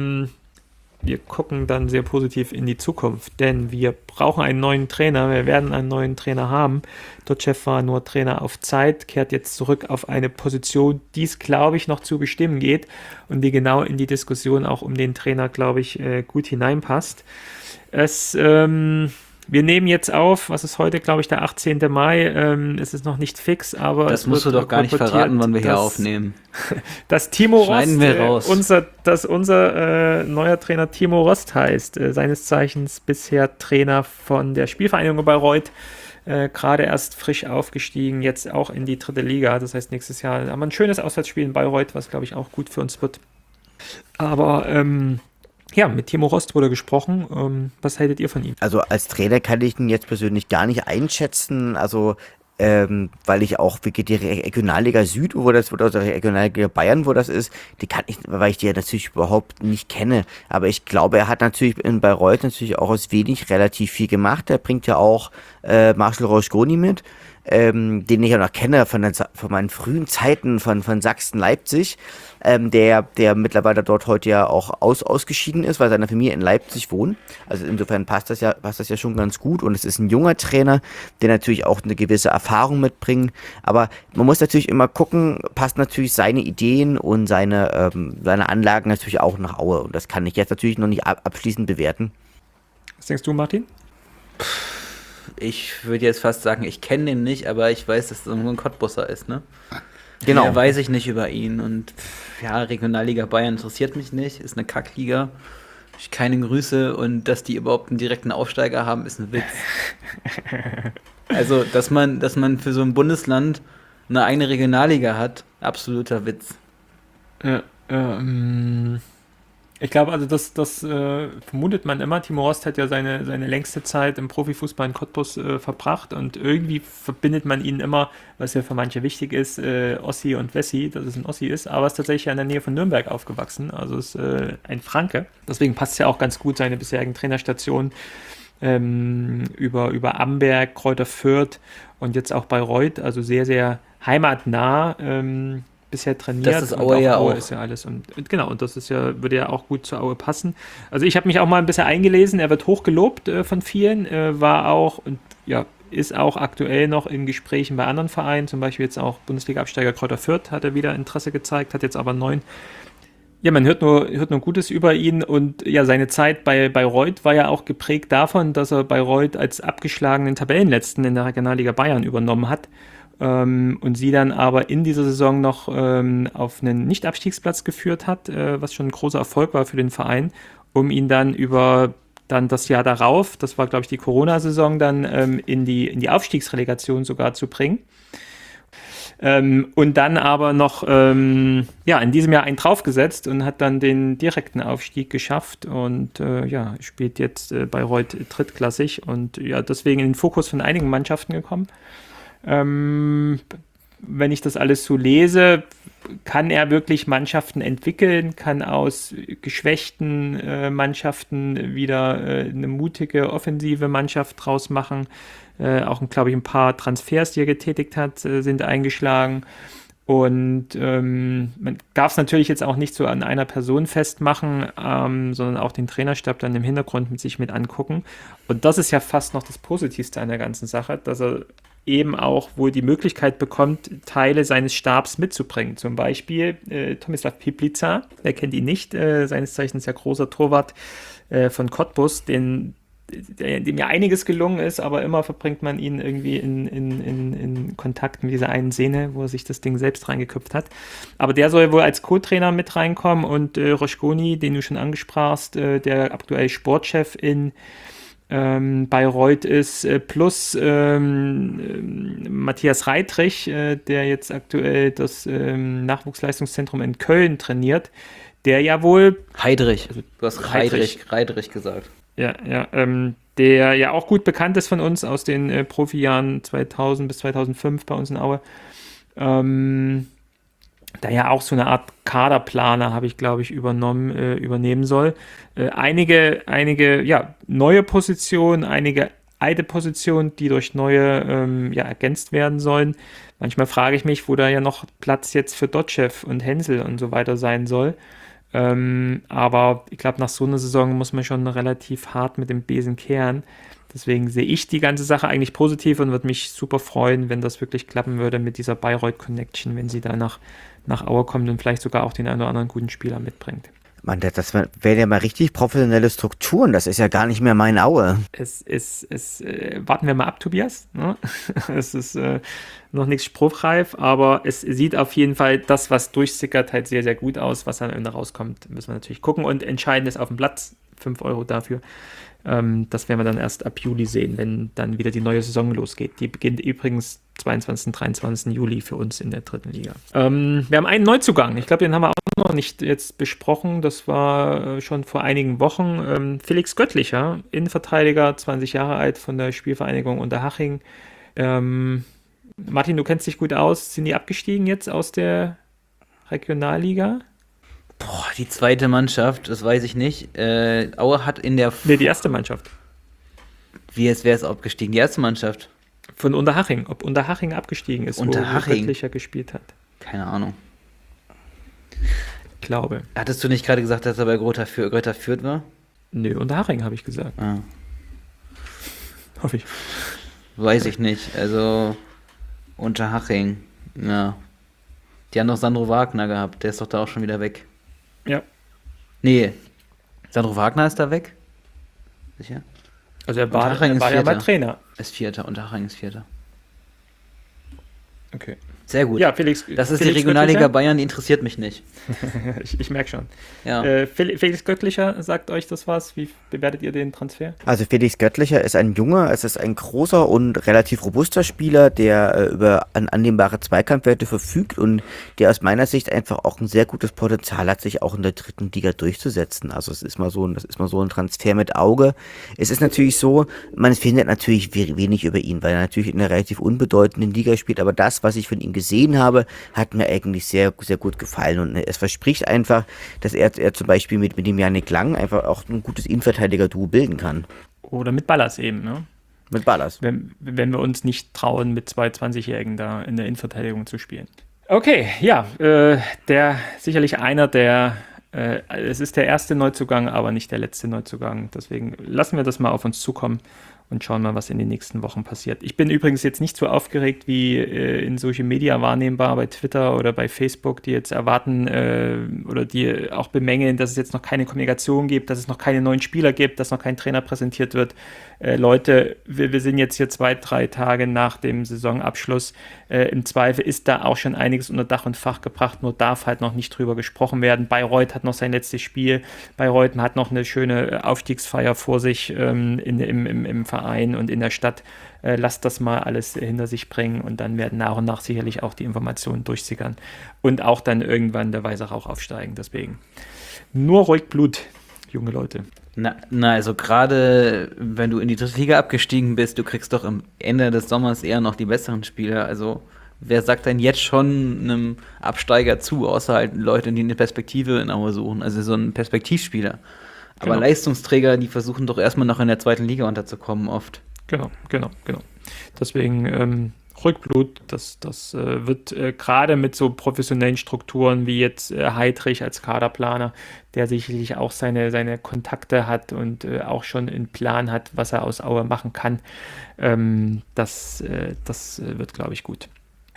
wir gucken dann sehr positiv in die Zukunft, denn wir brauchen einen neuen Trainer, wir werden einen neuen Trainer haben. Dotschew war nur Trainer auf Zeit, kehrt jetzt zurück auf eine Position, die es, glaube ich, noch zu bestimmen geht und die genau in die Diskussion auch um den Trainer, glaube ich, gut hineinpasst. Wir nehmen jetzt auf, was ist heute, glaube ich, der 18. Mai, es ist noch nicht fix, aber das musst du doch gar nicht verraten, wann wir hier aufnehmen. Dass Timo Schneiden Rost, wir raus. unser neuer Trainer Timo Rost heißt, seines Zeichens bisher Trainer von der Spielvereinigung Bayreuth, gerade erst frisch aufgestiegen, jetzt auch in die 3. Liga, das heißt nächstes Jahr haben wir ein schönes Auswärtsspiel in Bayreuth, was, glaube ich, auch gut für uns wird. Aber ja, mit Timo Rost wurde gesprochen. Was haltet ihr von ihm? Also als Trainer kann ich ihn jetzt persönlich gar nicht einschätzen. Also weil ich auch wirklich die Regionalliga Süd, wo das oder Regionalliga Bayern, wo das ist, die kann ich, weil ich die ja natürlich überhaupt nicht kenne. Aber ich glaube, er hat natürlich in Bayreuth natürlich auch aus wenig relativ viel gemacht. Er bringt ja auch Marcel Roschgoni mit. den ich ja noch kenne von meinen frühen Zeiten von Sachsen-Leipzig, der mittlerweile dort heute ja auch ausgeschieden ist, weil seine Familie in Leipzig wohnt. Also insofern passt das ja schon ganz gut. Und es ist ein junger Trainer, der natürlich auch eine gewisse Erfahrung mitbringt. Aber man muss natürlich immer gucken, passt natürlich seine Ideen und seine Anlagen natürlich auch nach Aue. Und das kann ich jetzt natürlich noch nicht abschließend bewerten. Was denkst du, Martin? Ich würde jetzt fast sagen, ich kenne den nicht, aber ich weiß, dass das nur ein Cottbusser ist, ne? Genau. Mehr weiß ich nicht über ihn. Und ja, Regionalliga Bayern interessiert mich nicht, ist eine Kackliga. Ich keine Grüße, und dass die überhaupt einen direkten Aufsteiger haben, ist ein Witz. Also, dass man für so ein Bundesland eine eigene Regionalliga hat, absoluter Witz. Ich glaube, also das vermutet man immer. Timo Horst hat ja seine längste Zeit im Profifußball in Cottbus verbracht, und irgendwie verbindet man ihn immer, was ja für manche wichtig ist, Ossi und Wessi, dass es ein Ossi ist, aber er ist tatsächlich in der Nähe von Nürnberg aufgewachsen, also ist ein Franke. Deswegen passt es ja auch ganz gut, seine bisherigen Trainerstationen über Amberg, Kräuter Fürth und jetzt auch Bayreuth, also sehr, sehr heimatnah bisher trainiert. Das ist Aue ja auch. Ist ja alles. Und genau, und das ist ja, würde ja auch gut zur Aue passen. Also ich habe mich auch mal ein bisschen eingelesen, er wird hochgelobt von vielen, war auch und ja, ist auch aktuell noch in Gesprächen bei anderen Vereinen, zum Beispiel jetzt auch Bundesliga-Absteiger Kräuter Fürth hat er wieder Interesse gezeigt, hat jetzt aber 9. Ja, man hört nur Gutes über ihn, und ja, seine Zeit bei Bayreuth war ja auch geprägt davon, dass er Bayreuth als abgeschlagenen Tabellenletzten in der Regionalliga Bayern übernommen hat. Und sie dann aber in dieser Saison noch auf einen Nicht-Abstiegsplatz geführt hat, was schon ein großer Erfolg war für den Verein, um ihn dann über dann das Jahr darauf, das war glaube ich die Corona-Saison, dann in die Aufstiegsrelegation sogar zu bringen. Und dann aber noch in diesem Jahr einen draufgesetzt und hat dann den direkten Aufstieg geschafft und spielt jetzt Bayreuth drittklassig und ja, deswegen in den Fokus von einigen Mannschaften gekommen. Wenn ich das alles so lese, kann er wirklich Mannschaften entwickeln, kann aus geschwächten Mannschaften wieder eine mutige, offensive Mannschaft draus machen. Auch, glaube ich, ein paar Transfers, die er getätigt hat, sind eingeschlagen. Und man darf es natürlich jetzt auch nicht so an einer Person festmachen, sondern auch den Trainerstab dann im Hintergrund mit angucken. Und das ist ja fast noch das Positivste an der ganzen Sache, dass er eben auch wohl die Möglichkeit bekommt, Teile seines Stabs mitzubringen. Zum Beispiel Tomislav Piplica, wer kennt ihn nicht, seines Zeichens ja großer Torwart von Cottbus, dem ja einiges gelungen ist, aber immer verbringt man ihn irgendwie in Kontakt mit dieser einen Szene, wo er sich das Ding selbst reingeköpft hat. Aber der soll wohl als Co-Trainer mit reinkommen, und Roschkoni, den du schon angesprachst, der aktuell Sportchef in Bayreuth ist, plus Matthias Reitrich, der jetzt aktuell das Nachwuchsleistungszentrum in Köln trainiert, der ja wohl... Heidrich, du hast Heidrich gesagt. Ja, der ja auch gut bekannt ist von uns aus den Profijahren 2000 bis 2005 bei uns in Aue. Da ja auch so eine Art Kaderplaner, habe ich, glaube ich, übernehmen soll. Einige neue Positionen, einige alte Positionen, die durch neue ergänzt werden sollen. Manchmal frage ich mich, wo da ja noch Platz jetzt für Dotschew und Hensel und so weiter sein soll. Aber ich glaube, nach so einer Saison muss man schon relativ hart mit dem Besen kehren. Deswegen sehe ich die ganze Sache eigentlich positiv und würde mich super freuen, wenn das wirklich klappen würde mit dieser Bayreuth-Connection, wenn sie da nach Aue kommt und vielleicht sogar auch den einen oder anderen guten Spieler mitbringt. Mann, das wären ja mal richtig professionelle Strukturen. Das ist ja gar nicht mehr mein Aue. Warten wir mal ab, Tobias. Ne? Es ist noch nichts spruchreif, aber es sieht auf jeden Fall das, was durchsickert, halt sehr, sehr gut aus. Was am Ende rauskommt, müssen wir natürlich gucken. Und entscheidend ist auf dem Platz, 5 Euro dafür. Das werden wir dann erst ab Juli sehen, wenn dann wieder die neue Saison losgeht. Die beginnt übrigens 22. und 23. Juli für uns in der dritten Liga. Wir haben einen Neuzugang. Ich glaube, den haben wir auch noch nicht jetzt besprochen. Das war schon vor einigen Wochen. Felix Göttlicher, Innenverteidiger, 20 Jahre alt, von der Spielvereinigung Unterhaching. Martin, du kennst dich gut aus. Sind die abgestiegen jetzt aus der Regionalliga? Boah, die zweite Mannschaft, das weiß ich nicht. Aue hat in der... Die erste Mannschaft. Wer ist abgestiegen? Die erste Mannschaft? Von Unterhaching. Ob Unterhaching abgestiegen ist, Unterhaching? wo Göttlicher gespielt hat. Keine Ahnung. Glaube. Hattest du nicht gerade gesagt, dass er bei Greuther Fürth war? Nö, Unterhaching habe ich gesagt. Ah. Hoffe ich. Weiß ich nicht. Also, Unterhaching. Ja. Die haben doch Sandro Wagner gehabt. Der ist doch da auch schon wieder weg. Ja. Nee. Sandro Wagner ist da weg? Sicher? Also er war Unterhaching ist ja mal Vierter. Trainer. Ist Vierter. Unterhaching ist Vierter. Okay. Sehr gut. Ja, Felix. Das ist Felix die Regionalliga Göttlicher. Bayern, die interessiert mich nicht. Ich merke schon. Ja. Felix Göttlicher, sagt euch das was? Wie bewertet ihr den Transfer? Also Felix Göttlicher ist ein Junge, es ist ein großer und relativ robuster Spieler, der über annehmbare Zweikampfwerte verfügt und der aus meiner Sicht einfach auch ein sehr gutes Potenzial hat, sich auch in der dritten Liga durchzusetzen. Also das ist mal so ein Transfer mit Auge. Es ist natürlich so, man findet natürlich wenig über ihn, weil er natürlich in einer relativ unbedeutenden Liga spielt, aber das, was ich von ihm gesehen habe, hat mir eigentlich sehr, sehr gut gefallen und es verspricht einfach, dass er zum Beispiel mit dem Yannick Lang einfach auch ein gutes Innenverteidiger-Duo bilden kann. Oder mit Ballas eben, ne? Mit Ballas. Wenn wir uns nicht trauen, mit 2 20-Jährigen da in der Innenverteidigung zu spielen. Okay, ja, der sicherlich einer der, es ist der erste Neuzugang, aber nicht der letzte Neuzugang. Deswegen lassen wir das mal auf uns zukommen und schauen mal, was in den nächsten Wochen passiert. Ich bin übrigens jetzt nicht so aufgeregt wie in Social Media wahrnehmbar bei Twitter oder bei Facebook, die jetzt erwarten oder die auch bemängeln, dass es jetzt noch keine Kommunikation gibt, dass es noch keine neuen Spieler gibt, dass noch kein Trainer präsentiert wird. Leute, wir sind jetzt hier 2-3 Tage nach dem Saisonabschluss. Im Zweifel ist da auch schon einiges unter Dach und Fach gebracht, nur darf halt noch nicht drüber gesprochen werden. Bayreuth hat noch sein letztes Spiel. Bayreuth hat noch eine schöne Aufstiegsfeier vor sich im Verein und in der Stadt. Lasst das mal alles hinter sich bringen und dann werden nach und nach sicherlich auch die Informationen durchsickern und auch dann irgendwann der weiße Rauch aufsteigen. Deswegen nur ruhig Blut, junge Leute. Na, also gerade wenn du in die dritte Liga abgestiegen bist, du kriegst doch am Ende des Sommers eher noch die besseren Spieler. Also wer sagt denn jetzt schon einem Absteiger zu, außer halt Leute, die eine Perspektive in Aue suchen, also so ein Perspektivspieler. Aber Genau. Leistungsträger, die versuchen doch erstmal noch in der zweiten Liga unterzukommen oft. Genau. Deswegen ruhig Blut, das wird gerade mit so professionellen Strukturen wie jetzt Heidrich als Kaderplaner, der sicherlich auch seine Kontakte hat und auch schon einen Plan hat, was er aus Aue machen kann. Das wird, glaube ich, gut.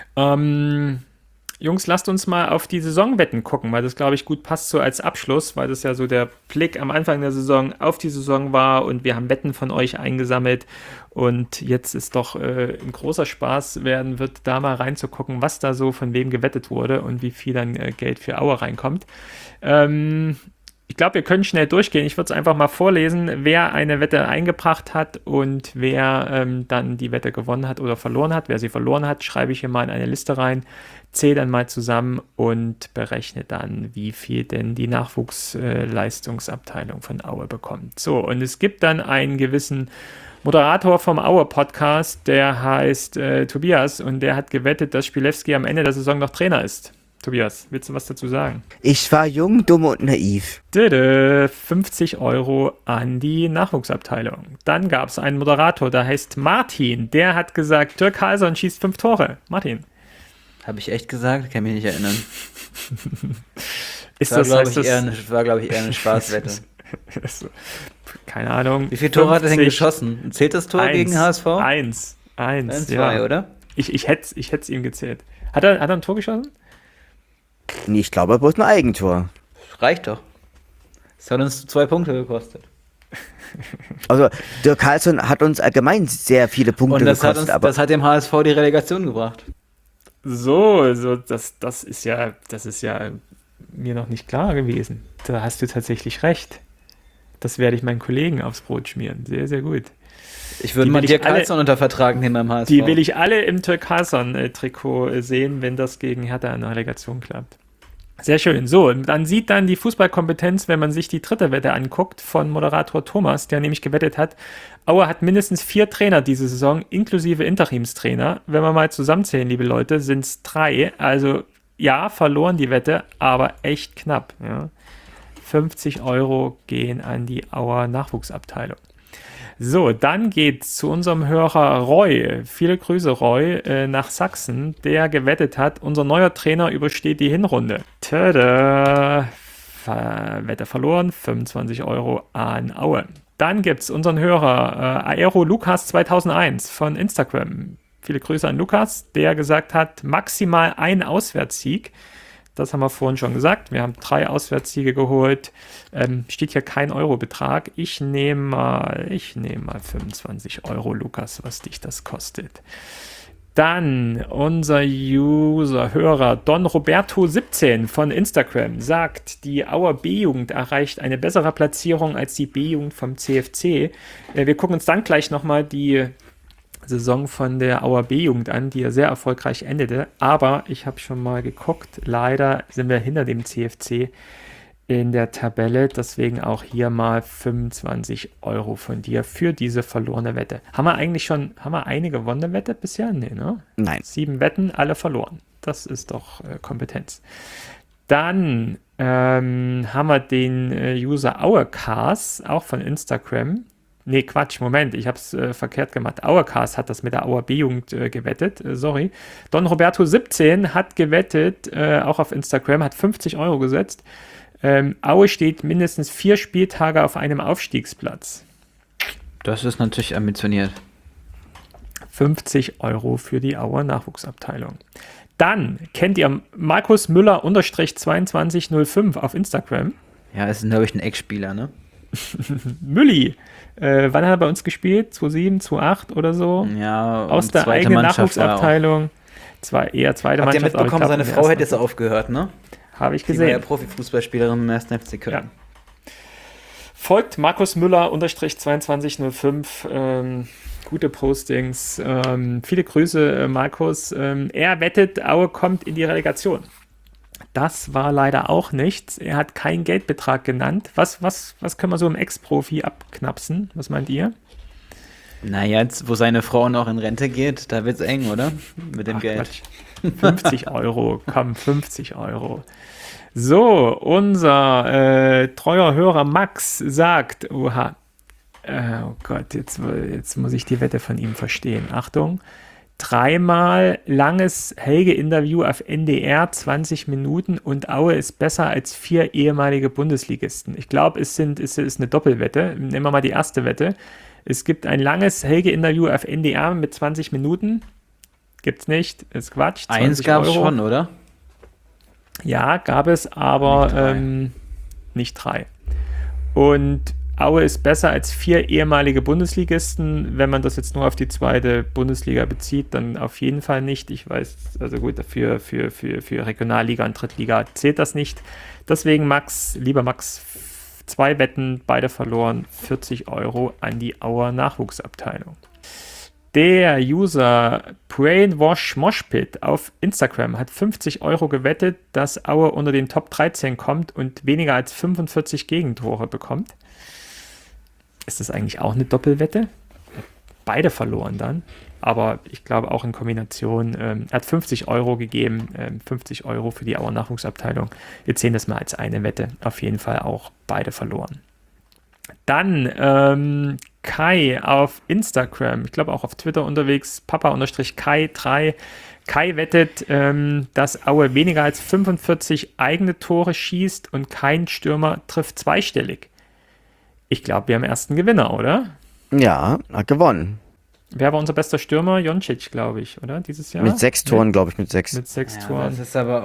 Jungs, lasst uns mal auf die Saisonwetten gucken, weil das, glaube ich, gut passt so als Abschluss, weil das ja so der Blick am Anfang der Saison auf die Saison war und wir haben Wetten von euch eingesammelt und jetzt ist doch ein großer Spaß werden wird, da mal reinzugucken, was da so von wem gewettet wurde und wie viel dann Geld für Aue reinkommt. Ich glaube, wir können schnell durchgehen. Ich würde es einfach mal vorlesen, wer eine Wette eingebracht hat und wer dann die Wette gewonnen hat oder verloren hat. Wer sie verloren hat, schreibe ich hier mal in eine Liste rein, zähle dann mal zusammen und berechne dann, wie viel denn die Nachwuchsleistungsabteilung von Aue bekommt. So, und es gibt dann einen gewissen Moderator vom Aue-Podcast, der heißt Tobias und der hat gewettet, dass Spielewski am Ende der Saison noch Trainer ist. Tobias, willst du was dazu sagen? Ich war jung, dumm und naiv. 50 € an die Nachwuchsabteilung. Dann gab es einen Moderator, der heißt Martin. Der hat gesagt, Dirk Halson schießt 5 Tore. Martin. Habe ich echt gesagt? Kann mich nicht erinnern. War, glaube ich, eher eine Spaßwette. Keine Ahnung. Wie viele Tore hat er denn geschossen? Zählt das Tor gegen HSV? Eins, ja. Oder? Ich hätte es ihm gezählt. Hat er ein Tor geschossen? Nee, ich glaube, er braucht ein Eigentor. Reicht doch. Das hat uns 2 Punkte gekostet. Also, Dirk Halson hat uns allgemein sehr viele Punkte gekostet. Das hat dem HSV die Relegation gebracht. So, das ist ja mir noch nicht klar gewesen. Da hast du tatsächlich recht. Das werde ich meinen Kollegen aufs Brot schmieren. Sehr, sehr gut. Ich würde mal Dirk Halson unter Vertrag nehmen beim HSV. Die will ich alle im Dirk Halson-Trikot sehen, wenn das gegen Hertha in der Relegation klappt. Sehr schön. So, dann sieht dann die Fußballkompetenz, wenn man sich die dritte Wette anguckt, von Moderator Thomas, der nämlich gewettet hat, Aue hat mindestens 4 Trainer diese Saison, inklusive Interimstrainer. Wenn wir mal zusammenzählen, liebe Leute, sind es 3. Also ja, verloren die Wette, aber echt knapp. Ja. 50 € gehen an die Auer Nachwuchsabteilung. So, dann geht's zu unserem Hörer Roy. Viele Grüße, Roy, nach Sachsen, der gewettet hat, unser neuer Trainer übersteht die Hinrunde. Tada! Wette verloren, 25 Euro an Aue. Dann gibt's unseren Hörer Aero Lukas 2001 von Instagram. Viele Grüße an Lukas, der gesagt hat, maximal ein Auswärtssieg. Das haben wir vorhin schon gesagt. Wir haben 3 Auswärtssiege geholt. Steht hier kein Eurobetrag. Ich nehme mal 25 Euro, Lukas, was dich das kostet. Dann unser Hörer Don Roberto 17 von Instagram sagt, die Auer B-Jugend erreicht eine bessere Platzierung als die B-Jugend vom CFC. Wir gucken uns dann gleich nochmal die Saison von der Auer B-Jugend an, die ja sehr erfolgreich endete. Aber ich habe schon mal geguckt, leider sind wir hinter dem CFC in der Tabelle. Deswegen auch hier mal 25 Euro von dir für diese verlorene Wette. Haben wir eine gewonnene Wette bisher? Nee, ne? Nein. 7 Wetten, alle verloren. Das ist doch Kompetenz. Dann haben wir den User Auercars, auch von Instagram. Nee, Quatsch, Moment, ich habe es verkehrt gemacht. Auercast hat das mit der Auer B-Jugend gewettet, sorry. Don Roberto 17 hat gewettet, auch auf Instagram, hat 50 Euro gesetzt. Aue steht mindestens 4 Spieltage auf einem Aufstiegsplatz. Das ist natürlich ambitioniert. 50 Euro für die Auer Nachwuchsabteilung. Dann kennt ihr Markus Müller _2205 auf Instagram. Ja, ist, glaube ich, ein Ex-Spieler, ne? Mülli. Wann hat er bei uns gespielt? 2007, 2008 oder so? Ja, aus der eigenen Nachwuchsabteilung. Eher zweite Habt ihr Mannschaft. mitbekommen, seine Frau hätte jetzt aufgehört, ne? Habe ich Sie war gesehen. ja Profifußballspielerin im 1. FC Köln. Ja. Folgt Markus Müller _2205. Gute Postings. Viele Grüße, Markus. Er wettet, Aue kommt in die Relegation. Das war leider auch nichts. Er hat keinen Geldbetrag genannt. Was können wir so im Ex-Profi abknapsen? Was meint ihr? Naja, jetzt, wo seine Frau noch in Rente geht, da wird's eng, oder? Mit dem Geld. Quatsch. 50 Euro, komm, 50 Euro. So, unser treuer Hörer Max sagt, oh Gott, jetzt muss ich die Wette von ihm verstehen. Achtung, 3-mal langes Helge-Interview auf NDR, 20 Minuten und Aue ist besser als 4 ehemalige Bundesligisten. Ich glaube, es ist eine Doppelwette. Nehmen wir mal die erste Wette. Es gibt ein langes Helge-Interview auf NDR mit 20 Minuten. Gibt's nicht, ist Quatsch. 1 gab es schon, oder? Ja, gab es, aber nicht 3. Und Aue ist besser als 4 ehemalige Bundesligisten. Wenn man das jetzt nur auf die zweite Bundesliga bezieht, dann auf jeden Fall nicht. Ich weiß, also gut, für Regionalliga und Drittliga zählt das nicht. Deswegen lieber Max, 2 Wetten, beide verloren, 40 Euro an die Auer Nachwuchsabteilung. Der User Brainwash Moshpit auf Instagram hat 50 Euro gewettet, dass Aue unter den Top 13 kommt und weniger als 45 Gegentore bekommt. Ist das eigentlich auch eine Doppelwette? Beide verloren dann, aber ich glaube auch in Kombination. Er hat 50 Euro gegeben, 50 Euro für die Auer Nachwuchsabteilung. Wir zählen das mal als eine Wette. Auf jeden Fall auch beide verloren. Dann Kai auf Instagram, ich glaube auch auf Twitter unterwegs, Papa_Kai3. Kai wettet, dass Aue weniger als 45 eigene Tore schießt und kein Stürmer trifft zweistellig. Ich glaube, wir haben ersten Gewinner, oder? Ja, hat gewonnen. Wer war unser bester Stürmer? Joncic, glaube ich, oder? Dieses Jahr? Mit 6 Toren, glaube ich, mit 6. Mit 6 Ja, Toren.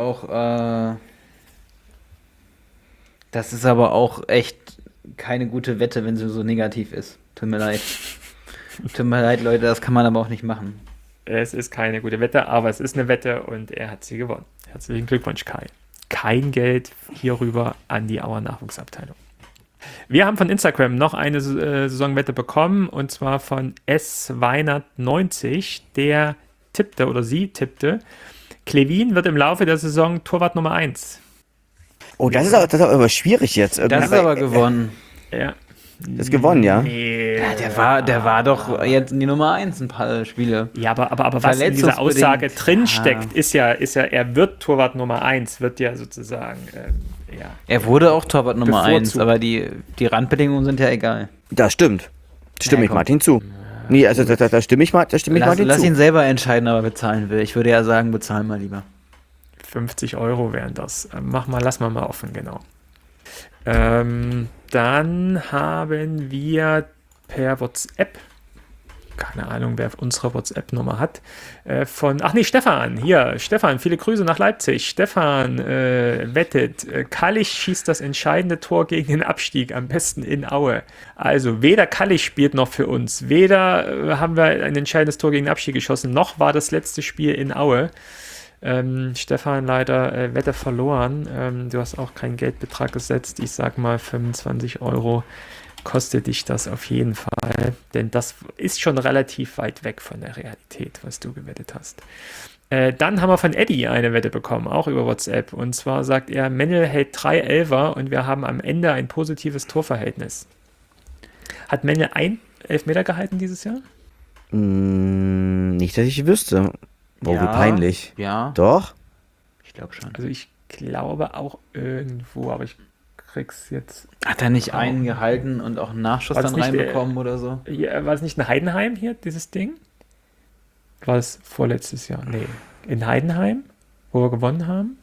das ist aber auch echt keine gute Wette, wenn sie so negativ ist. Tut mir leid. Tut mir leid, Leute, das kann man aber auch nicht machen. Es ist keine gute Wette, aber es ist eine Wette und er hat sie gewonnen. Herzlichen Glückwunsch, Kai. Kein Geld hierüber an die Auer Nachwuchsabteilung. Wir haben von Instagram noch eine Saisonwette bekommen und zwar von S.Weinert90, der tippte oder sie tippte, Klevin wird im Laufe der Saison Torwart Nummer 1. Oh, das ist aber schwierig jetzt. Das ist aber gewonnen. Ja. Das ist gewonnen, ja? Nee. Ja, der war doch jetzt die Nummer 1 ein paar Spiele. Ja, aber was in dieser Aussage drinsteckt, ist ja, er wird Torwart Nummer 1, wird ja sozusagen, ja. Er wurde auch Torwart Nummer 1, Bevorzugt. aber die Randbedingungen sind ja egal. Das stimmt. Stimme Ja, ich komm. Martin zu. Nee, also da stimme ich Martin Lass zu. ihn selber entscheiden, ob er bezahlen will. Ich würde ja sagen, bezahl mal lieber. 50 Euro wären das. Lass mal offen, genau. Dann haben wir per WhatsApp, keine Ahnung, wer unsere WhatsApp-Nummer hat, Stefan, hier, Stefan, viele Grüße nach Leipzig. Stefan wettet, Kallich schießt das entscheidende Tor gegen den Abstieg, am besten in Aue. Also weder Kallich spielt noch für uns, weder haben wir ein entscheidendes Tor gegen den Abstieg geschossen, noch war das letzte Spiel in Aue. Stefan, leider Wette verloren. Du hast auch keinen Geldbetrag gesetzt. Ich sag mal 25 Euro kostet dich das auf jeden Fall, denn das ist schon relativ weit weg von der Realität, was du gewettet hast. Dann haben wir von Eddie eine Wette bekommen, auch über WhatsApp. Und zwar sagt er, Mennel hält 3 Elfer und wir haben am Ende ein positives Torverhältnis. Hat Mennel ein Elfmeter gehalten dieses Jahr? Nicht, dass ich wüsste. Oh, wie peinlich. Ja. Doch? Ich glaube schon. Also ich glaube auch irgendwo, aber ich krieg's jetzt. Hat er nicht einen gehalten und auch einen Nachschuss War das dann nicht reinbekommen oder so? Ja, war es nicht in Heidenheim hier, dieses Ding? War es vorletztes Jahr? Nee. In Heidenheim, wo wir gewonnen haben?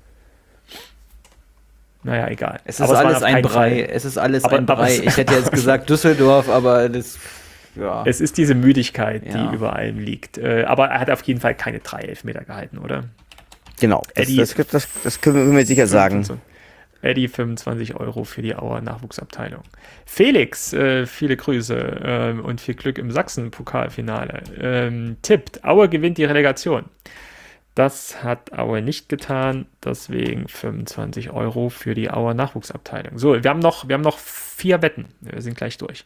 Naja, egal. Es ist Aber war alles auf ein keinen Brei. Fall. Es ist alles Aber- ein Brei. aber- Ich hätte jetzt gesagt Düsseldorf, aber das. Ja. Es ist diese Müdigkeit, Ja. die über allem liegt. Aber er hat auf jeden Fall keine 3 Elfmeter gehalten, oder? Genau. Eddie- Das können wir mir sicher sagen. Eddie, 25 Euro für die Auer Nachwuchsabteilung. Felix, viele Grüße und viel Glück im Sachsen-Pokalfinale. Tippt, Aue gewinnt die Relegation. Das hat Aue nicht getan, deswegen 25 Euro für die Auer Nachwuchsabteilung. So, wir haben noch 4 Wetten. Wir sind gleich durch.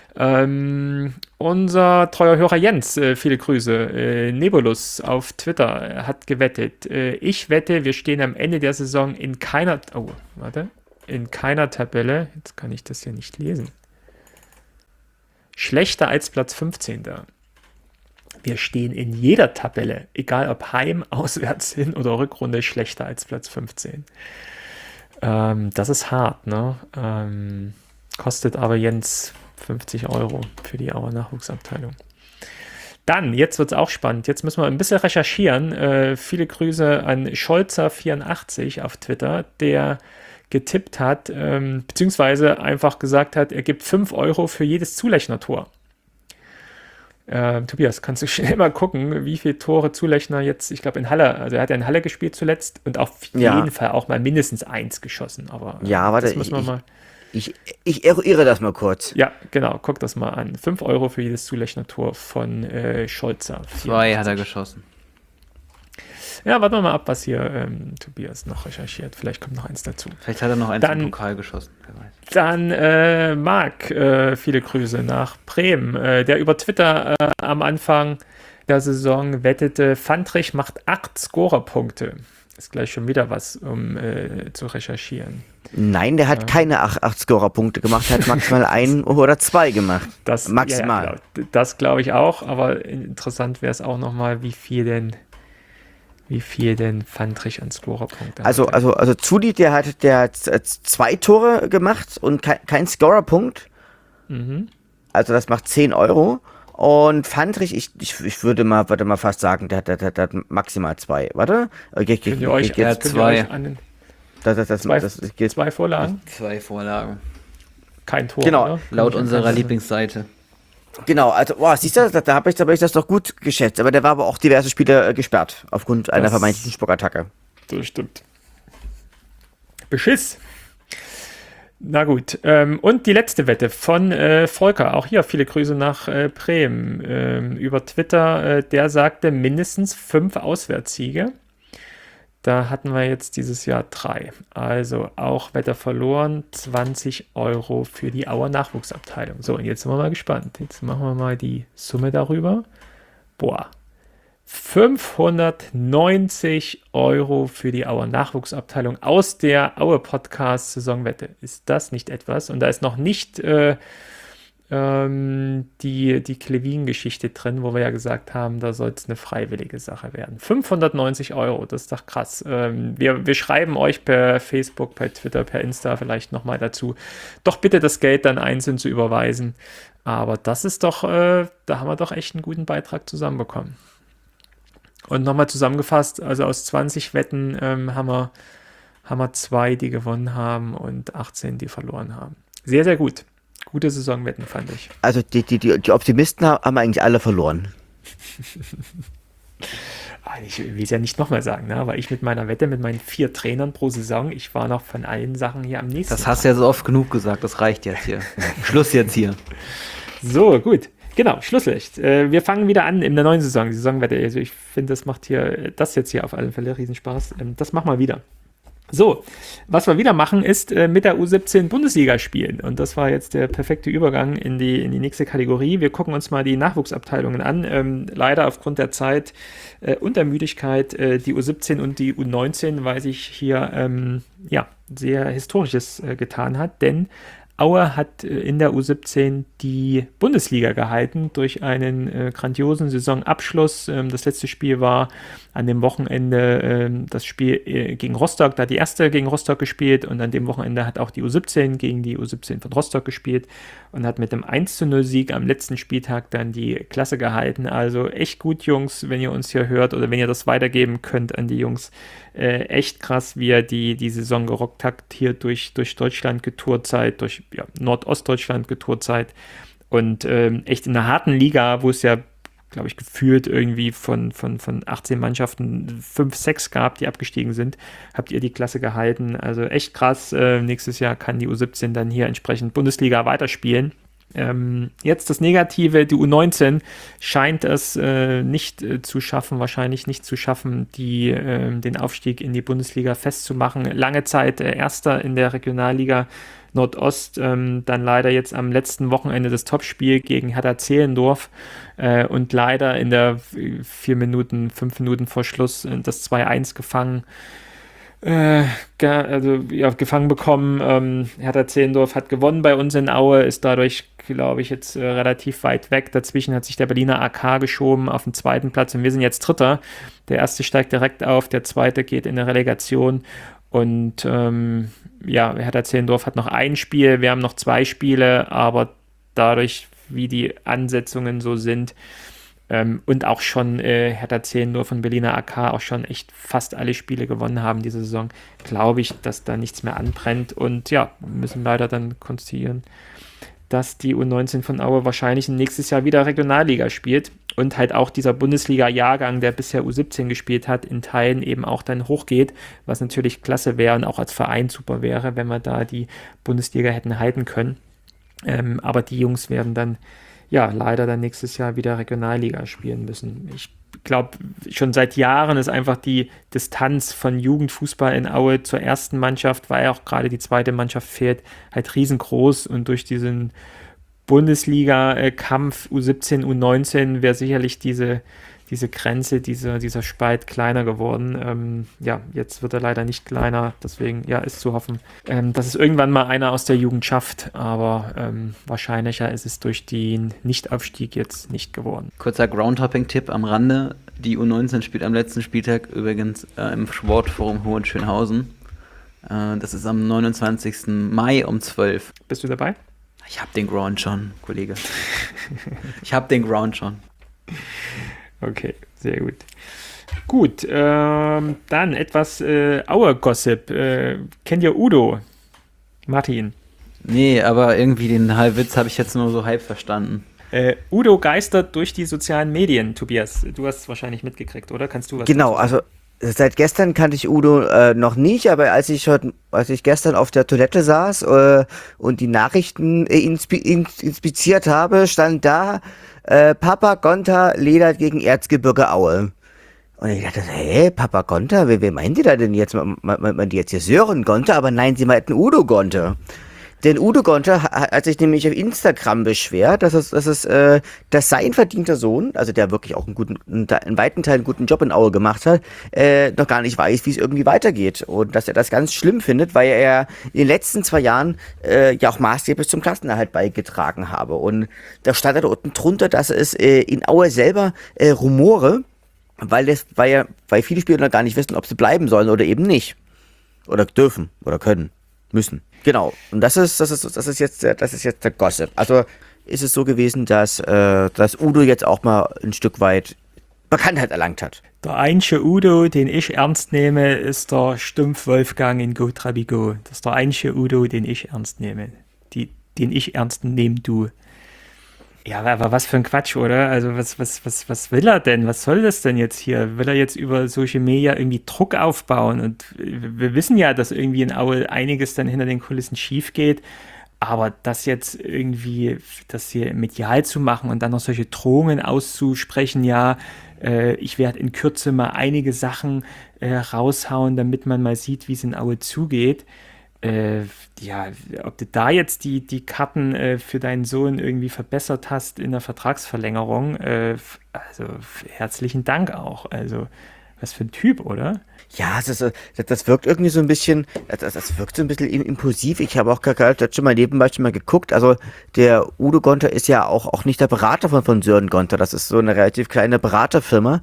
Unser treuer Hörer Jens, viele Grüße. Nebulus auf Twitter hat gewettet. Ich wette, wir stehen am Ende der Saison in keiner Tabelle. Jetzt kann ich das hier nicht lesen. Schlechter als Platz 15. Wir stehen in jeder Tabelle, egal ob Heim, auswärts hin oder Rückrunde, schlechter als Platz 15. Das ist hart, ne? Kostet aber Jens 50 Euro für die Auer Nachwuchsabteilung. Dann, jetzt wird es auch spannend. Jetzt müssen wir ein bisschen recherchieren. Viele Grüße an Scholzer84 auf Twitter, der getippt hat, beziehungsweise einfach gesagt hat, er gibt 5 Euro für jedes Zulechner-Tor. Tobias, kannst du schnell mal gucken, wie viele Tore Zulechner jetzt, ich glaube in Halle, also er hat ja in Halle gespielt zuletzt und auf jeden Fall auch mal mindestens 1 geschossen. Aber Ja, warte, das müssen wir mal. Ich eruiere das mal kurz. Ja, genau, guck das mal an. 5 Euro für jedes Zulechner-Tor von Scholzer. 2 hat er geschossen. Ja, warten wir mal ab, was hier Tobias noch recherchiert. Vielleicht kommt noch eins dazu. Vielleicht hat er noch eins Dann- im Pokal geschossen. Wer weiß. Dann Marc, viele Grüße nach Bremen, der über Twitter am Anfang der Saison wettete, Fandrich macht 8 Scorerpunkte. Ist gleich schon wieder was, um zu recherchieren. Nein, der hat keine 8 Scorer-Punkte gemacht, er hat maximal 1 oder 2 gemacht. Das, Maximal. Ja, genau. Das glaube ich auch, aber interessant wäre es auch nochmal, wie viel denn Fandrich an Scorerpunkte Also Zuli, der hat 2 Tore gemacht und kein Scorer-Punkt. Mhm. Also das macht 10 Euro. Und Fandrich, ich würde mal fast sagen, der hat maximal 2. Warte. Könnt ihr euch, er hat könnt ihr 2. euch an den das geht. 2 Vorlagen? 2 Vorlagen. Kein Tor, Genau. oder? Laut unserer Lieblingsseite. Genau, also, siehst du, da hab ich das doch gut geschätzt. Aber der war aber auch diverse Spiele gesperrt, aufgrund einer Das- vermeintlichen Spuckattacke. Das stimmt. Beschiss. Na gut. Und die letzte Wette von Volker. Auch hier viele Grüße nach Bremen. Über Twitter, der sagte mindestens 5 Auswärtssiege. Da hatten wir jetzt dieses Jahr 3. Also auch Wetter verloren. 20 Euro für die Auer Nachwuchsabteilung. So, und jetzt sind wir mal gespannt. Jetzt machen wir mal die Summe darüber. Boah. 590 Euro für die Auer Nachwuchsabteilung aus der Aue Podcast Saisonwette. Ist das nicht etwas? Und da ist noch nicht die Klevin-Geschichte drin, wo wir ja gesagt haben, da soll es eine freiwillige Sache werden. 590 Euro, das ist doch krass. Wir schreiben euch per Facebook, per Twitter, per Insta vielleicht nochmal dazu, doch bitte das Geld dann einzeln zu überweisen. Aber das ist doch, da haben wir doch echt einen guten Beitrag zusammenbekommen. Und nochmal zusammengefasst, also aus 20 Wetten haben wir 2, die gewonnen haben und 18, die verloren haben. Sehr, sehr gut. Gute Saisonwetten, fand ich. Also die Optimisten haben eigentlich alle verloren. Ich will es ja nicht nochmal sagen, ne? Aber ich mit meiner Wette, mit meinen 4 Trainern pro Saison, ich war noch von allen Sachen hier am nächsten. Das hast du ja so oft genug gesagt, das reicht jetzt hier. Schluss jetzt hier. So, gut. Genau, Schlusslicht. Wir fangen wieder an in der neuen Saison, die Saisonwette. Also ich finde, das jetzt hier auf alle Fälle Riesenspaß. Das machen wir wieder. So, was wir wieder machen, ist mit der U17 Bundesliga spielen. Und das war jetzt der perfekte Übergang in die nächste Kategorie. Wir gucken uns mal die Nachwuchsabteilungen an. Leider aufgrund der Zeit und der Müdigkeit die U17 und die U19, weil sich hier sehr Historisches getan hat. Denn Aue hat in der U17 die Bundesliga gehalten durch einen grandiosen Saisonabschluss. Das letzte Spiel war an dem Wochenende das Spiel gegen Rostock, da hat die erste gegen Rostock gespielt und an dem Wochenende hat auch die U17 gegen die U17 von Rostock gespielt und hat mit dem 1:0-Sieg am letzten Spieltag dann die Klasse gehalten. Also echt gut, Jungs, wenn ihr uns hier hört oder wenn ihr das weitergeben könnt an die Jungs. Echt krass, wie ihr die Saison gerockt habt, hier durch Deutschland getourt seid, durch Nordostdeutschland getourt seid und echt in einer harten Liga, wo es ja, glaube ich, gefühlt irgendwie von 18 Mannschaften 5, 6 gab, die abgestiegen sind, habt ihr die Klasse gehalten. Also echt krass. Nächstes Jahr kann die U17 dann hier entsprechend Bundesliga weiterspielen. Jetzt das Negative, die U19 scheint es wahrscheinlich nicht zu schaffen, den Aufstieg in die Bundesliga festzumachen. Lange Zeit Erster in der Regionalliga Nordost, dann leider jetzt am letzten Wochenende das Topspiel gegen Hertha Zehlendorf und leider in der 5 Minuten vor Schluss das 2:1 gefangen. Gefangen bekommen. Hertha Zehlendorf hat gewonnen bei uns in Aue, ist dadurch, glaube ich, jetzt relativ weit weg. Dazwischen hat sich der Berliner AK geschoben auf den 2. Platz und wir sind jetzt Dritter. Der erste steigt direkt auf, der zweite geht in eine Relegation und Hertha Zehlendorf hat noch ein Spiel, wir haben noch 2 Spiele, aber dadurch, wie die Ansetzungen so sind, und auch schon Hertha Zehlendorf und Berliner AK auch schon echt fast alle Spiele gewonnen haben diese Saison, glaube ich, dass da nichts mehr anbrennt. Und ja, wir müssen leider dann konstatieren, dass die U19 von Aue wahrscheinlich nächstes Jahr wieder Regionalliga spielt und halt auch dieser Bundesliga-Jahrgang, der bisher U17 gespielt hat, in Teilen eben auch dann hochgeht, was natürlich klasse wäre und auch als Verein super wäre, wenn wir da die Bundesliga hätten halten können. Aber die Jungs werden dann leider dann nächstes Jahr wieder Regionalliga spielen müssen. Ich glaube, schon seit Jahren ist einfach die Distanz von Jugendfußball in Aue zur ersten Mannschaft, weil auch gerade die zweite Mannschaft fehlt, halt riesengroß und durch diesen Bundesliga-Kampf U17, U19 wäre sicherlich diese Grenze, dieser Spalt kleiner geworden. Jetzt wird er leider nicht kleiner, deswegen ist zu hoffen, dass es irgendwann mal einer aus der Jugend schafft, aber wahrscheinlicher ist es durch den Nichtaufstieg jetzt nicht geworden. Kurzer Groundhopping-Tipp am Rande, die U19 spielt am letzten Spieltag übrigens im Sportforum Hohenschönhausen. Das ist am 29. Mai um 12. Bist du dabei? Ich habe den Ground schon, Kollege. Ich habe den Ground schon. Okay, sehr gut. Gut, dann etwas Aue-Gossip. Kennt ihr Udo? Martin? Nee, aber irgendwie den Halbwitz habe ich jetzt nur so halb verstanden. Udo geistert durch die sozialen Medien, Tobias. Du hast es wahrscheinlich mitgekriegt, oder? Kannst du was Genau, dazu sagen? also seit gestern kannte ich Udo noch nicht, aber als ich gestern auf der Toilette saß und die Nachrichten inspiziert habe, stand da Papa Gonta ledert gegen Erzgebirge Aue. Und ich dachte, Papa Gonta, wer meint ihr da denn jetzt? Meint ihr jetzt hier Sören Gonta? Aber nein, sie meinten Udo Gonta. Denn Udo Gonter hat sich nämlich auf Instagram beschwert, dass sein verdienter Sohn, also der wirklich auch in weiten Teilen einen guten Job in Aue gemacht hat, noch gar nicht weiß, wie es irgendwie weitergeht. Und dass er das ganz schlimm findet, weil er in den letzten 2 Jahren ja auch maßgeblich zum Klassenerhalt beigetragen habe. Und da stand da unten drunter, dass es in Aue selber Rumore, weil viele Spieler noch gar nicht wissen, ob sie bleiben sollen oder eben nicht. Oder dürfen oder können. Müssen. Genau. Und das ist jetzt der Gossip. Also ist es so gewesen, dass Udo jetzt auch mal ein Stück weit Bekanntheit erlangt hat. Der einzige Udo, den ich ernst nehme, ist der Stumpf Wolfgang in Go Trabigo. Das ist der einzige Udo, den ich ernst nehme. Den ich ernst nehme, du. Ja, aber was für ein Quatsch, oder? Also was will er denn? Was soll das denn jetzt hier? Will er jetzt über Social Media irgendwie Druck aufbauen? Und wir wissen ja, dass irgendwie in Aue einiges dann hinter den Kulissen schief geht. Aber das jetzt irgendwie, das hier medial zu machen und dann noch solche Drohungen auszusprechen, ja, ich werde in Kürze mal einige Sachen raushauen, damit man mal sieht, wie es in Aue zugeht. Ja, ob du da jetzt die Karten für deinen Sohn irgendwie verbessert hast in der Vertragsverlängerung, also herzlichen Dank auch. Also, was für ein Typ, oder? Ja, das wirkt irgendwie so ein bisschen, das wirkt so ein bisschen impulsiv. Ich habe auch gerade schon mal nebenbei mal geguckt. Also der Udo Gonter ist ja auch nicht der Berater von Sören Gonter. Das ist so eine relativ kleine Beraterfirma.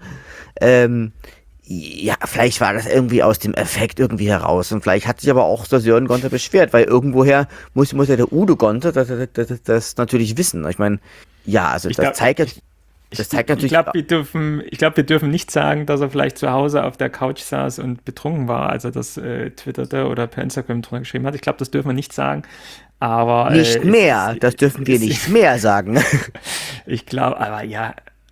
Ja, vielleicht war das irgendwie aus dem Effekt irgendwie heraus. Und vielleicht hat sich aber auch der Sören Gonter beschwert, weil irgendwoher muss ja der Udo Gonter das natürlich wissen. Ich meine, ja, also das zeigt natürlich. Ich glaube, wir dürfen nicht sagen, dass er vielleicht zu Hause auf der Couch saß und betrunken war, als er das twitterte oder per Instagram drunter geschrieben hat. Ich glaube, das dürfen wir nicht sagen. Aber nicht mehr, das dürfen wir nicht mehr sagen. Ich glaube, aber ja,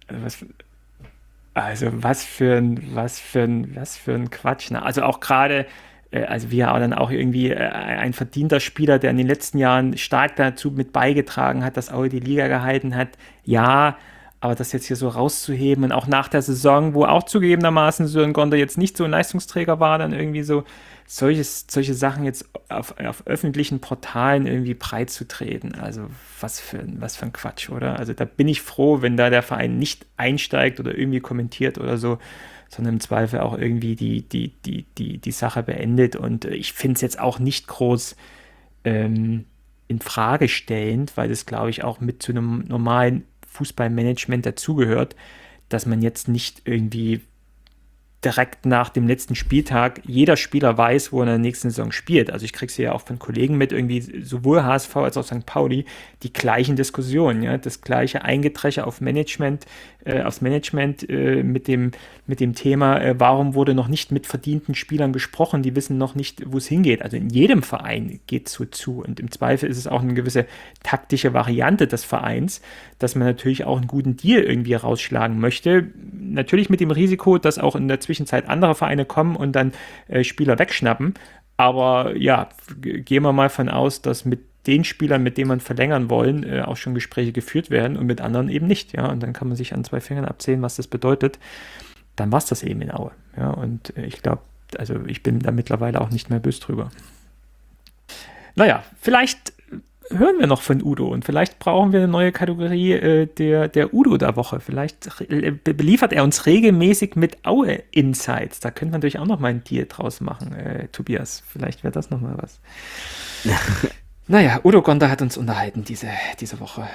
was für ein Quatsch. Ne? Also auch gerade, also wie er dann auch irgendwie ein verdienter Spieler, der in den letzten Jahren stark dazu mit beigetragen hat, dass Aue die Liga gehalten hat. Ja, aber das jetzt hier so rauszuheben und auch nach der Saison, wo auch zugegebenermaßen Sören Gonter jetzt nicht so ein Leistungsträger war, dann irgendwie so solche Sachen jetzt auf öffentlichen Portalen irgendwie breit zu treten. Also was für ein Quatsch, oder? Also da bin ich froh, wenn da der Verein nicht einsteigt oder irgendwie kommentiert oder so, sondern im Zweifel auch irgendwie die Sache beendet. Und ich finde es jetzt auch nicht groß in Frage stellend, weil das, glaube ich, auch mit zu einem normalen Fußballmanagement dazugehört, dass man jetzt nicht irgendwie direkt nach dem letzten Spieltag jeder Spieler weiß, wo er in der nächsten Saison spielt. Also ich kriege es ja auch von Kollegen mit, irgendwie sowohl HSV als auch St. Pauli, die gleichen Diskussionen, ja, das gleiche Eingetreche aufs Management mit dem Thema, warum wurde noch nicht mit verdienten Spielern gesprochen, die wissen noch nicht, wo es hingeht. Also in jedem Verein geht es so zu und im Zweifel ist es auch eine gewisse taktische Variante des Vereins, dass man natürlich auch einen guten Deal irgendwie rausschlagen möchte. Natürlich mit dem Risiko, dass auch in der Zwischenzeit andere Vereine kommen und dann Spieler wegschnappen. Aber ja, gehen wir mal von aus, dass mit den Spielern, mit denen man verlängern wollen, auch schon Gespräche geführt werden und mit anderen eben nicht. Ja? Und dann kann man sich an 2 Fingern abzählen, was das bedeutet. Dann war es das eben in Aue. Ja? Und ich glaube, also ich bin da mittlerweile auch nicht mehr böse drüber. Naja, vielleicht hören wir noch von Udo und vielleicht brauchen wir eine neue Kategorie der Udo der Woche. Vielleicht beliefert er uns regelmäßig mit Aue-Insights. Da könnte man natürlich auch noch mal ein Deal draus machen, Tobias. Vielleicht wäre das noch mal was. Naja, Udo Gonter hat uns unterhalten diese Woche.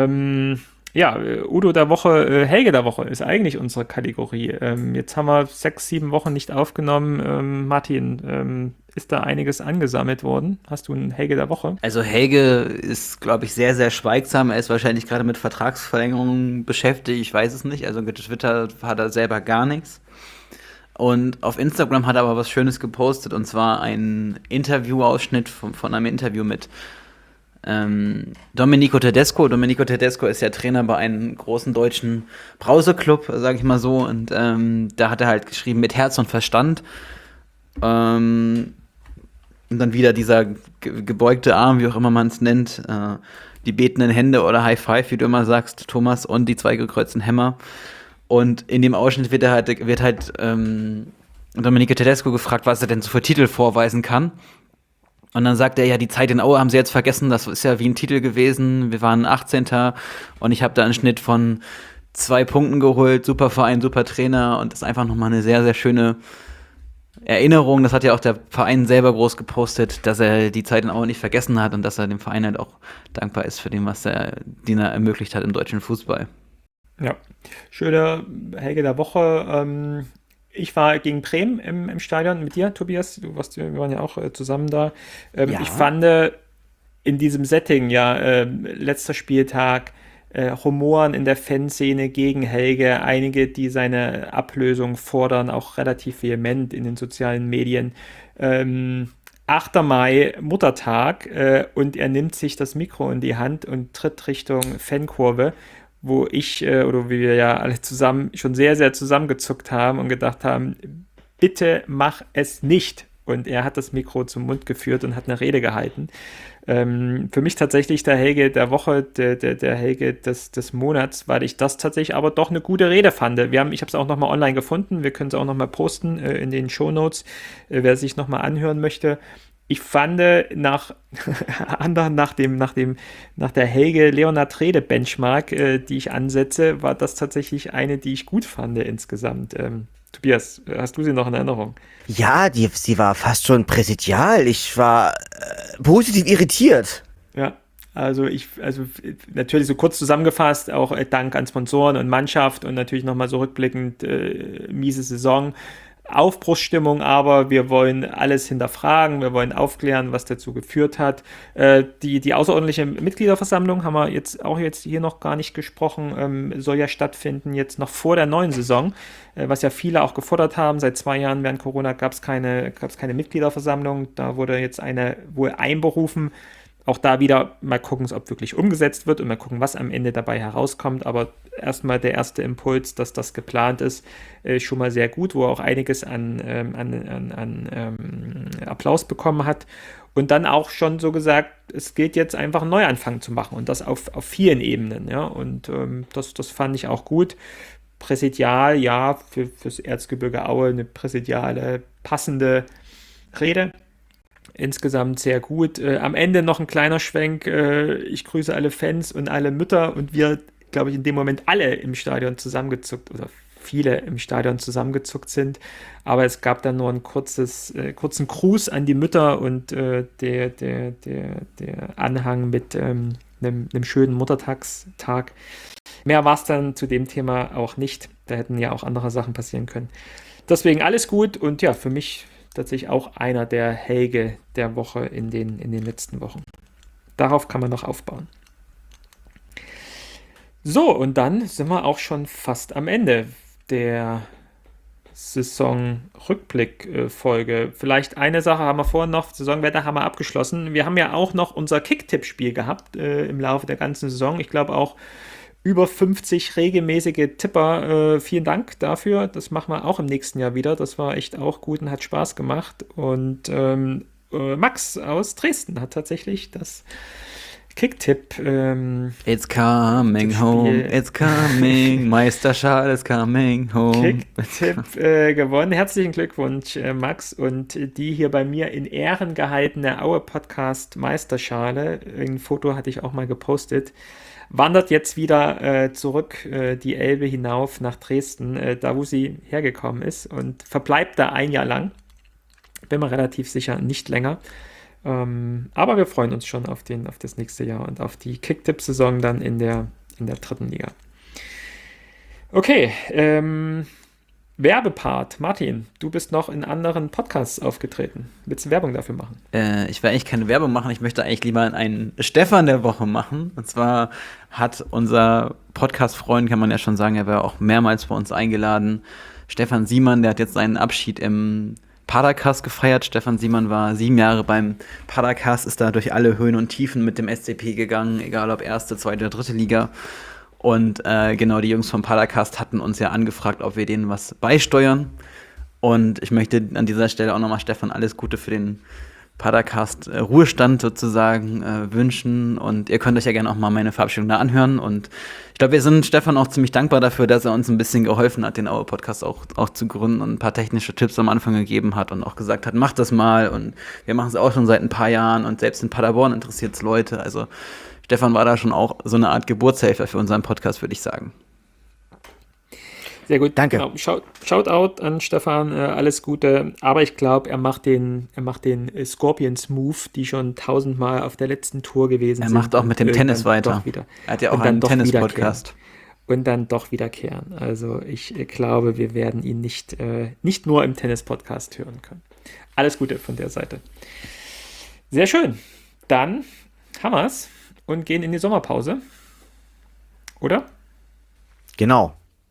Udo der Woche, Helge der Woche ist eigentlich unsere Kategorie. Jetzt haben wir 6, 7 Wochen nicht aufgenommen. Martin, ist da einiges angesammelt worden? Hast du einen Helge der Woche? Also Helge ist, glaube ich, sehr, sehr schweigsam. Er ist wahrscheinlich gerade mit Vertragsverlängerungen beschäftigt. Ich weiß es nicht. Also getwittert hat er selber gar nichts. Und auf Instagram hat er aber was Schönes gepostet. Und zwar ein Interviewausschnitt von einem Interview mit Domenico Tedesco. Domenico Tedesco ist ja Trainer bei einem großen deutschen Brauseclub, sage ich mal so. Und da hat er halt geschrieben, mit Herz und Verstand. Und dann wieder dieser gebeugte Arm, wie auch immer man es nennt, die betenden Hände oder High Five, wie du immer sagst, Thomas, und die 2 gekreuzten Hämmer. Und in dem Ausschnitt wird Domenico Tedesco gefragt, was er denn so für Titel vorweisen kann. Und dann sagt er, ja, die Zeit in Aue haben sie jetzt vergessen, das ist ja wie ein Titel gewesen. Wir waren 18. und ich habe da einen Schnitt von 2 Punkten geholt. Super Verein, super Trainer und das ist einfach nochmal eine sehr, sehr schöne Erinnerung. Das hat ja auch der Verein selber groß gepostet, dass er die Zeit in Aue nicht vergessen hat und dass er dem Verein halt auch dankbar ist für den, was den er ermöglicht hat im deutschen Fußball. Ja, schöne Helge der Woche. Ich war gegen Bremen im Stadion mit dir, Tobias. Wir waren ja auch zusammen da. Ja. Ich fand in diesem Setting, letzter Spieltag, Rumoren in der Fanszene gegen Helge, einige, die seine Ablösung fordern, auch relativ vehement in den sozialen Medien. 8. Mai, Muttertag, und er nimmt sich das Mikro in die Hand und tritt Richtung Fankurve, wo oder wie wir ja alle zusammen schon sehr, sehr zusammengezuckt haben und gedacht haben, bitte mach es nicht. Und er hat das Mikro zum Mund geführt und hat eine Rede gehalten. Für mich tatsächlich der Helge der Woche, der Helge des Monats, weil ich das tatsächlich aber doch eine gute Rede fand. Ich habe es auch nochmal online gefunden, wir können es auch nochmal posten in den Shownotes, wer sich nochmal anhören möchte. Ich fand nach der Helge-Leonhard-Rede-Benchmark, die ich ansetze, war das tatsächlich eine, die ich gut fand insgesamt. Tobias, hast du sie noch in Erinnerung? Ja, sie war fast schon präsidial. Ich war positiv irritiert. Ja, also natürlich so kurz zusammengefasst, auch Dank an Sponsoren und Mannschaft und natürlich nochmal so rückblickend miese Saison. Aufbruchsstimmung, aber wir wollen alles hinterfragen, wir wollen aufklären, was dazu geführt hat. Die außerordentliche Mitgliederversammlung haben wir jetzt hier noch gar nicht gesprochen, soll ja stattfinden jetzt noch vor der neuen Saison, was ja viele auch gefordert haben. Seit 2 Jahren während Corona gab es keine Mitgliederversammlung, da wurde jetzt eine wohl einberufen. Auch da wieder mal gucken, ob wirklich umgesetzt wird und mal gucken, was am Ende dabei herauskommt. Aber erstmal der erste Impuls, dass das geplant ist, schon mal sehr gut, wo er auch einiges an Applaus bekommen hat. Und dann auch schon so gesagt, es gilt jetzt einfach einen Neuanfang zu machen und das auf vielen Ebenen. Ja? Und das fand ich auch gut. Präsidial, ja, fürs Erzgebirge Aue eine präsidiale, passende Rede. Insgesamt sehr gut. Am Ende noch ein kleiner Schwenk. Ich grüße alle Fans und alle Mütter und wir, glaube ich, in dem Moment alle im Stadion zusammengezuckt oder viele im Stadion zusammengezuckt sind. Aber es gab dann nur einen kurzen Gruß an die Mütter und der Anhang mit einem schönen Muttertagstag. Mehr war es dann zu dem Thema auch nicht. Da hätten ja auch andere Sachen passieren können. Deswegen alles gut und ja, für mich tatsächlich auch einer der Helge der Woche in den letzten Wochen. Darauf kann man noch aufbauen. So, und dann sind wir auch schon fast am Ende der Saison-Rückblick-Folge. Vielleicht eine Sache haben wir vorhin noch, Saisonwetter haben wir abgeschlossen. Wir haben ja auch noch unser Kick-Tipp-Spiel gehabt im Laufe der ganzen Saison. Ich glaube auch über 50 regelmäßige Tipper. Vielen Dank dafür. Das machen wir auch im nächsten Jahr wieder. Das war echt auch gut und hat Spaß gemacht. Und Max aus Dresden hat tatsächlich das Kicktipp. It's coming home, it's coming, Meisterschale is coming home. Kicktipp gewonnen. Herzlichen Glückwunsch, Max. Und die hier bei mir in Ehren gehaltene Aue Podcast Meisterschale, ein Foto hatte ich auch mal gepostet, wandert jetzt wieder zurück die Elbe hinauf nach Dresden, da wo sie hergekommen ist und verbleibt da ein Jahr lang. Bin mir relativ sicher, nicht länger. Aber wir freuen uns schon auf das nächste Jahr und auf die Kicktipp-Saison dann in der 3. Liga. Okay, Werbepart. Martin, du bist noch in anderen Podcasts aufgetreten. Willst du Werbung dafür machen? Ich will eigentlich keine Werbung machen. Ich möchte eigentlich lieber einen Stefan der Woche machen. Und zwar hat unser Podcast-Freund, kann man ja schon sagen, er war auch mehrmals bei uns eingeladen. Stefan Siemann, der hat jetzt seinen Abschied im Padercast gefeiert. Stefan Siemann war 7 Jahre beim Padercast, ist da durch alle Höhen und Tiefen mit dem SCP gegangen, egal ob 1., 2. oder 3. Liga. Und genau, die Jungs vom Padercast hatten uns ja angefragt, ob wir denen was beisteuern. Und ich möchte an dieser Stelle auch nochmal Stefan alles Gute für den Padercast Ruhestand sozusagen wünschen. Und ihr könnt euch ja gerne auch mal meine Verabschiedung da anhören. Und ich glaube, wir sind Stefan auch ziemlich dankbar dafür, dass er uns ein bisschen geholfen hat, den Aue-Podcast auch zu gründen und ein paar technische Tipps am Anfang gegeben hat und auch gesagt hat, macht das mal. Und wir machen es auch schon seit ein paar Jahren und selbst in Paderborn interessiert es Leute. Also Stefan war da schon auch so eine Art Geburtshelfer für unseren Podcast, würde ich sagen. Sehr gut. Danke. Genau. Shoutout an Stefan, alles Gute. Aber ich glaube, er macht den Scorpions-Move, die schon 1000-mal auf der letzten Tour gewesen sind. Er macht auch mit dem Tennis weiter. Er hat ja auch einen Tennis-Podcast. Und dann doch wiederkehren. Also ich glaube, wir werden ihn nicht nur im Tennis-Podcast hören können. Alles Gute von der Seite. Sehr schön. Dann haben wir es und gehen in die Sommerpause. Oder? Genau.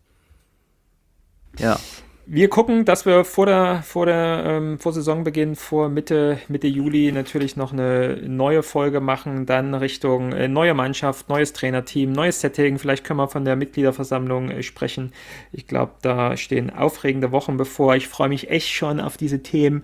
Ja. Wir gucken, dass wir vor Saisonbeginn, vor Mitte Juli natürlich noch eine neue Folge machen, dann Richtung neue Mannschaft, neues Trainerteam, neues Setting. Vielleicht können wir von der Mitgliederversammlung sprechen. Ich glaube, da stehen aufregende Wochen bevor. Ich freue mich echt schon auf diese Themen.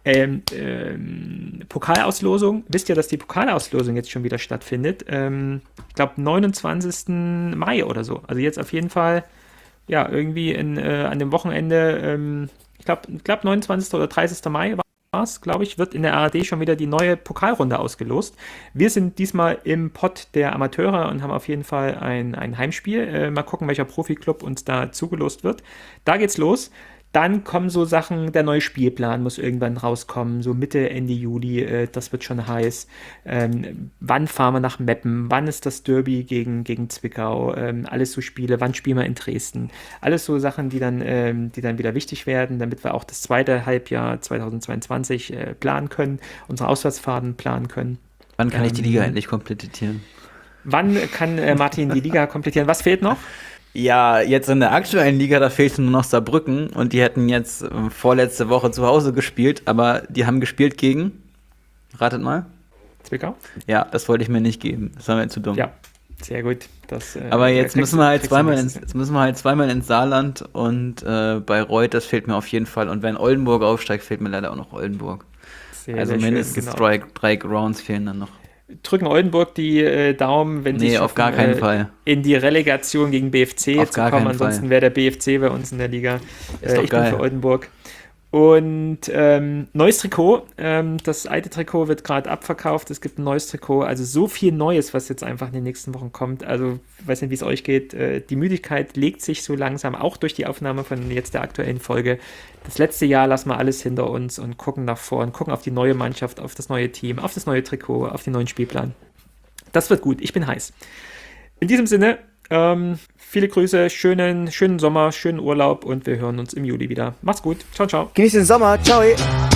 Pokalauslosung. Wisst ihr, dass die Pokalauslosung jetzt schon wieder stattfindet? Ich glaube, 29. Mai oder so. Also jetzt auf jeden Fall. Ja, irgendwie an dem Wochenende, ich glaube 29. oder 30. Mai war es, glaube ich, wird in der ARD schon wieder die neue Pokalrunde ausgelost. Wir sind diesmal im Pott der Amateure und haben auf jeden Fall ein Heimspiel. Mal gucken, welcher Profiklub uns da zugelost wird. Da geht's los. Dann kommen so Sachen, der neue Spielplan muss irgendwann rauskommen, so Mitte, Ende Juli, das wird schon heiß. Wann fahren wir nach Meppen? Wann ist das Derby gegen Zwickau? Alles so Spiele, wann spielen wir in Dresden? Alles so Sachen, die dann wieder wichtig werden, damit wir auch das zweite Halbjahr 2022 planen können, unsere Auswärtsfahrten planen können. Wann kann ich die Liga endlich komplettieren? Wann kann Martin die Liga komplettieren? Was fehlt noch? Ja, jetzt in der aktuellen Liga, da fehlt nur noch Saarbrücken und die hätten jetzt vorletzte Woche zu Hause gespielt, aber die haben gespielt gegen, ratet mal? Zwickau? Ja, das wollte ich mir nicht geben, das war mir zu dumm. Ja, sehr gut. Aber jetzt müssen wir halt zweimal ins Saarland und bei Reuth, das fehlt mir auf jeden Fall. Und wenn Oldenburg aufsteigt, fehlt mir leider auch noch Oldenburg. Also mindestens schön, genau. drei Rounds fehlen dann noch. Drücken Oldenburg die Daumen, wenn sie auf gar keinen Fall in die Relegation gegen BFC auf zu kommen. Ansonsten wäre der BFC bei uns in der Liga. Ist doch ich geil. bin für Oldenburg. Und neues Trikot. Das alte Trikot wird gerade abverkauft. Es gibt ein neues Trikot. Also so viel Neues, was jetzt einfach in den nächsten Wochen kommt. Also ich weiß nicht, wie es euch geht. Die Müdigkeit legt sich so langsam, auch durch die Aufnahme von jetzt der aktuellen Folge. Das letzte Jahr lassen wir alles hinter uns und gucken nach vorn, gucken auf die neue Mannschaft, auf das neue Team, auf das neue Trikot, auf den neuen Spielplan. Das wird gut. Ich bin heiß. In diesem Sinne, viele Grüße, schönen Sommer, schönen Urlaub und wir hören uns im Juli wieder. Macht's gut. Ciao, ciao. Genießt den Sommer. Ciao.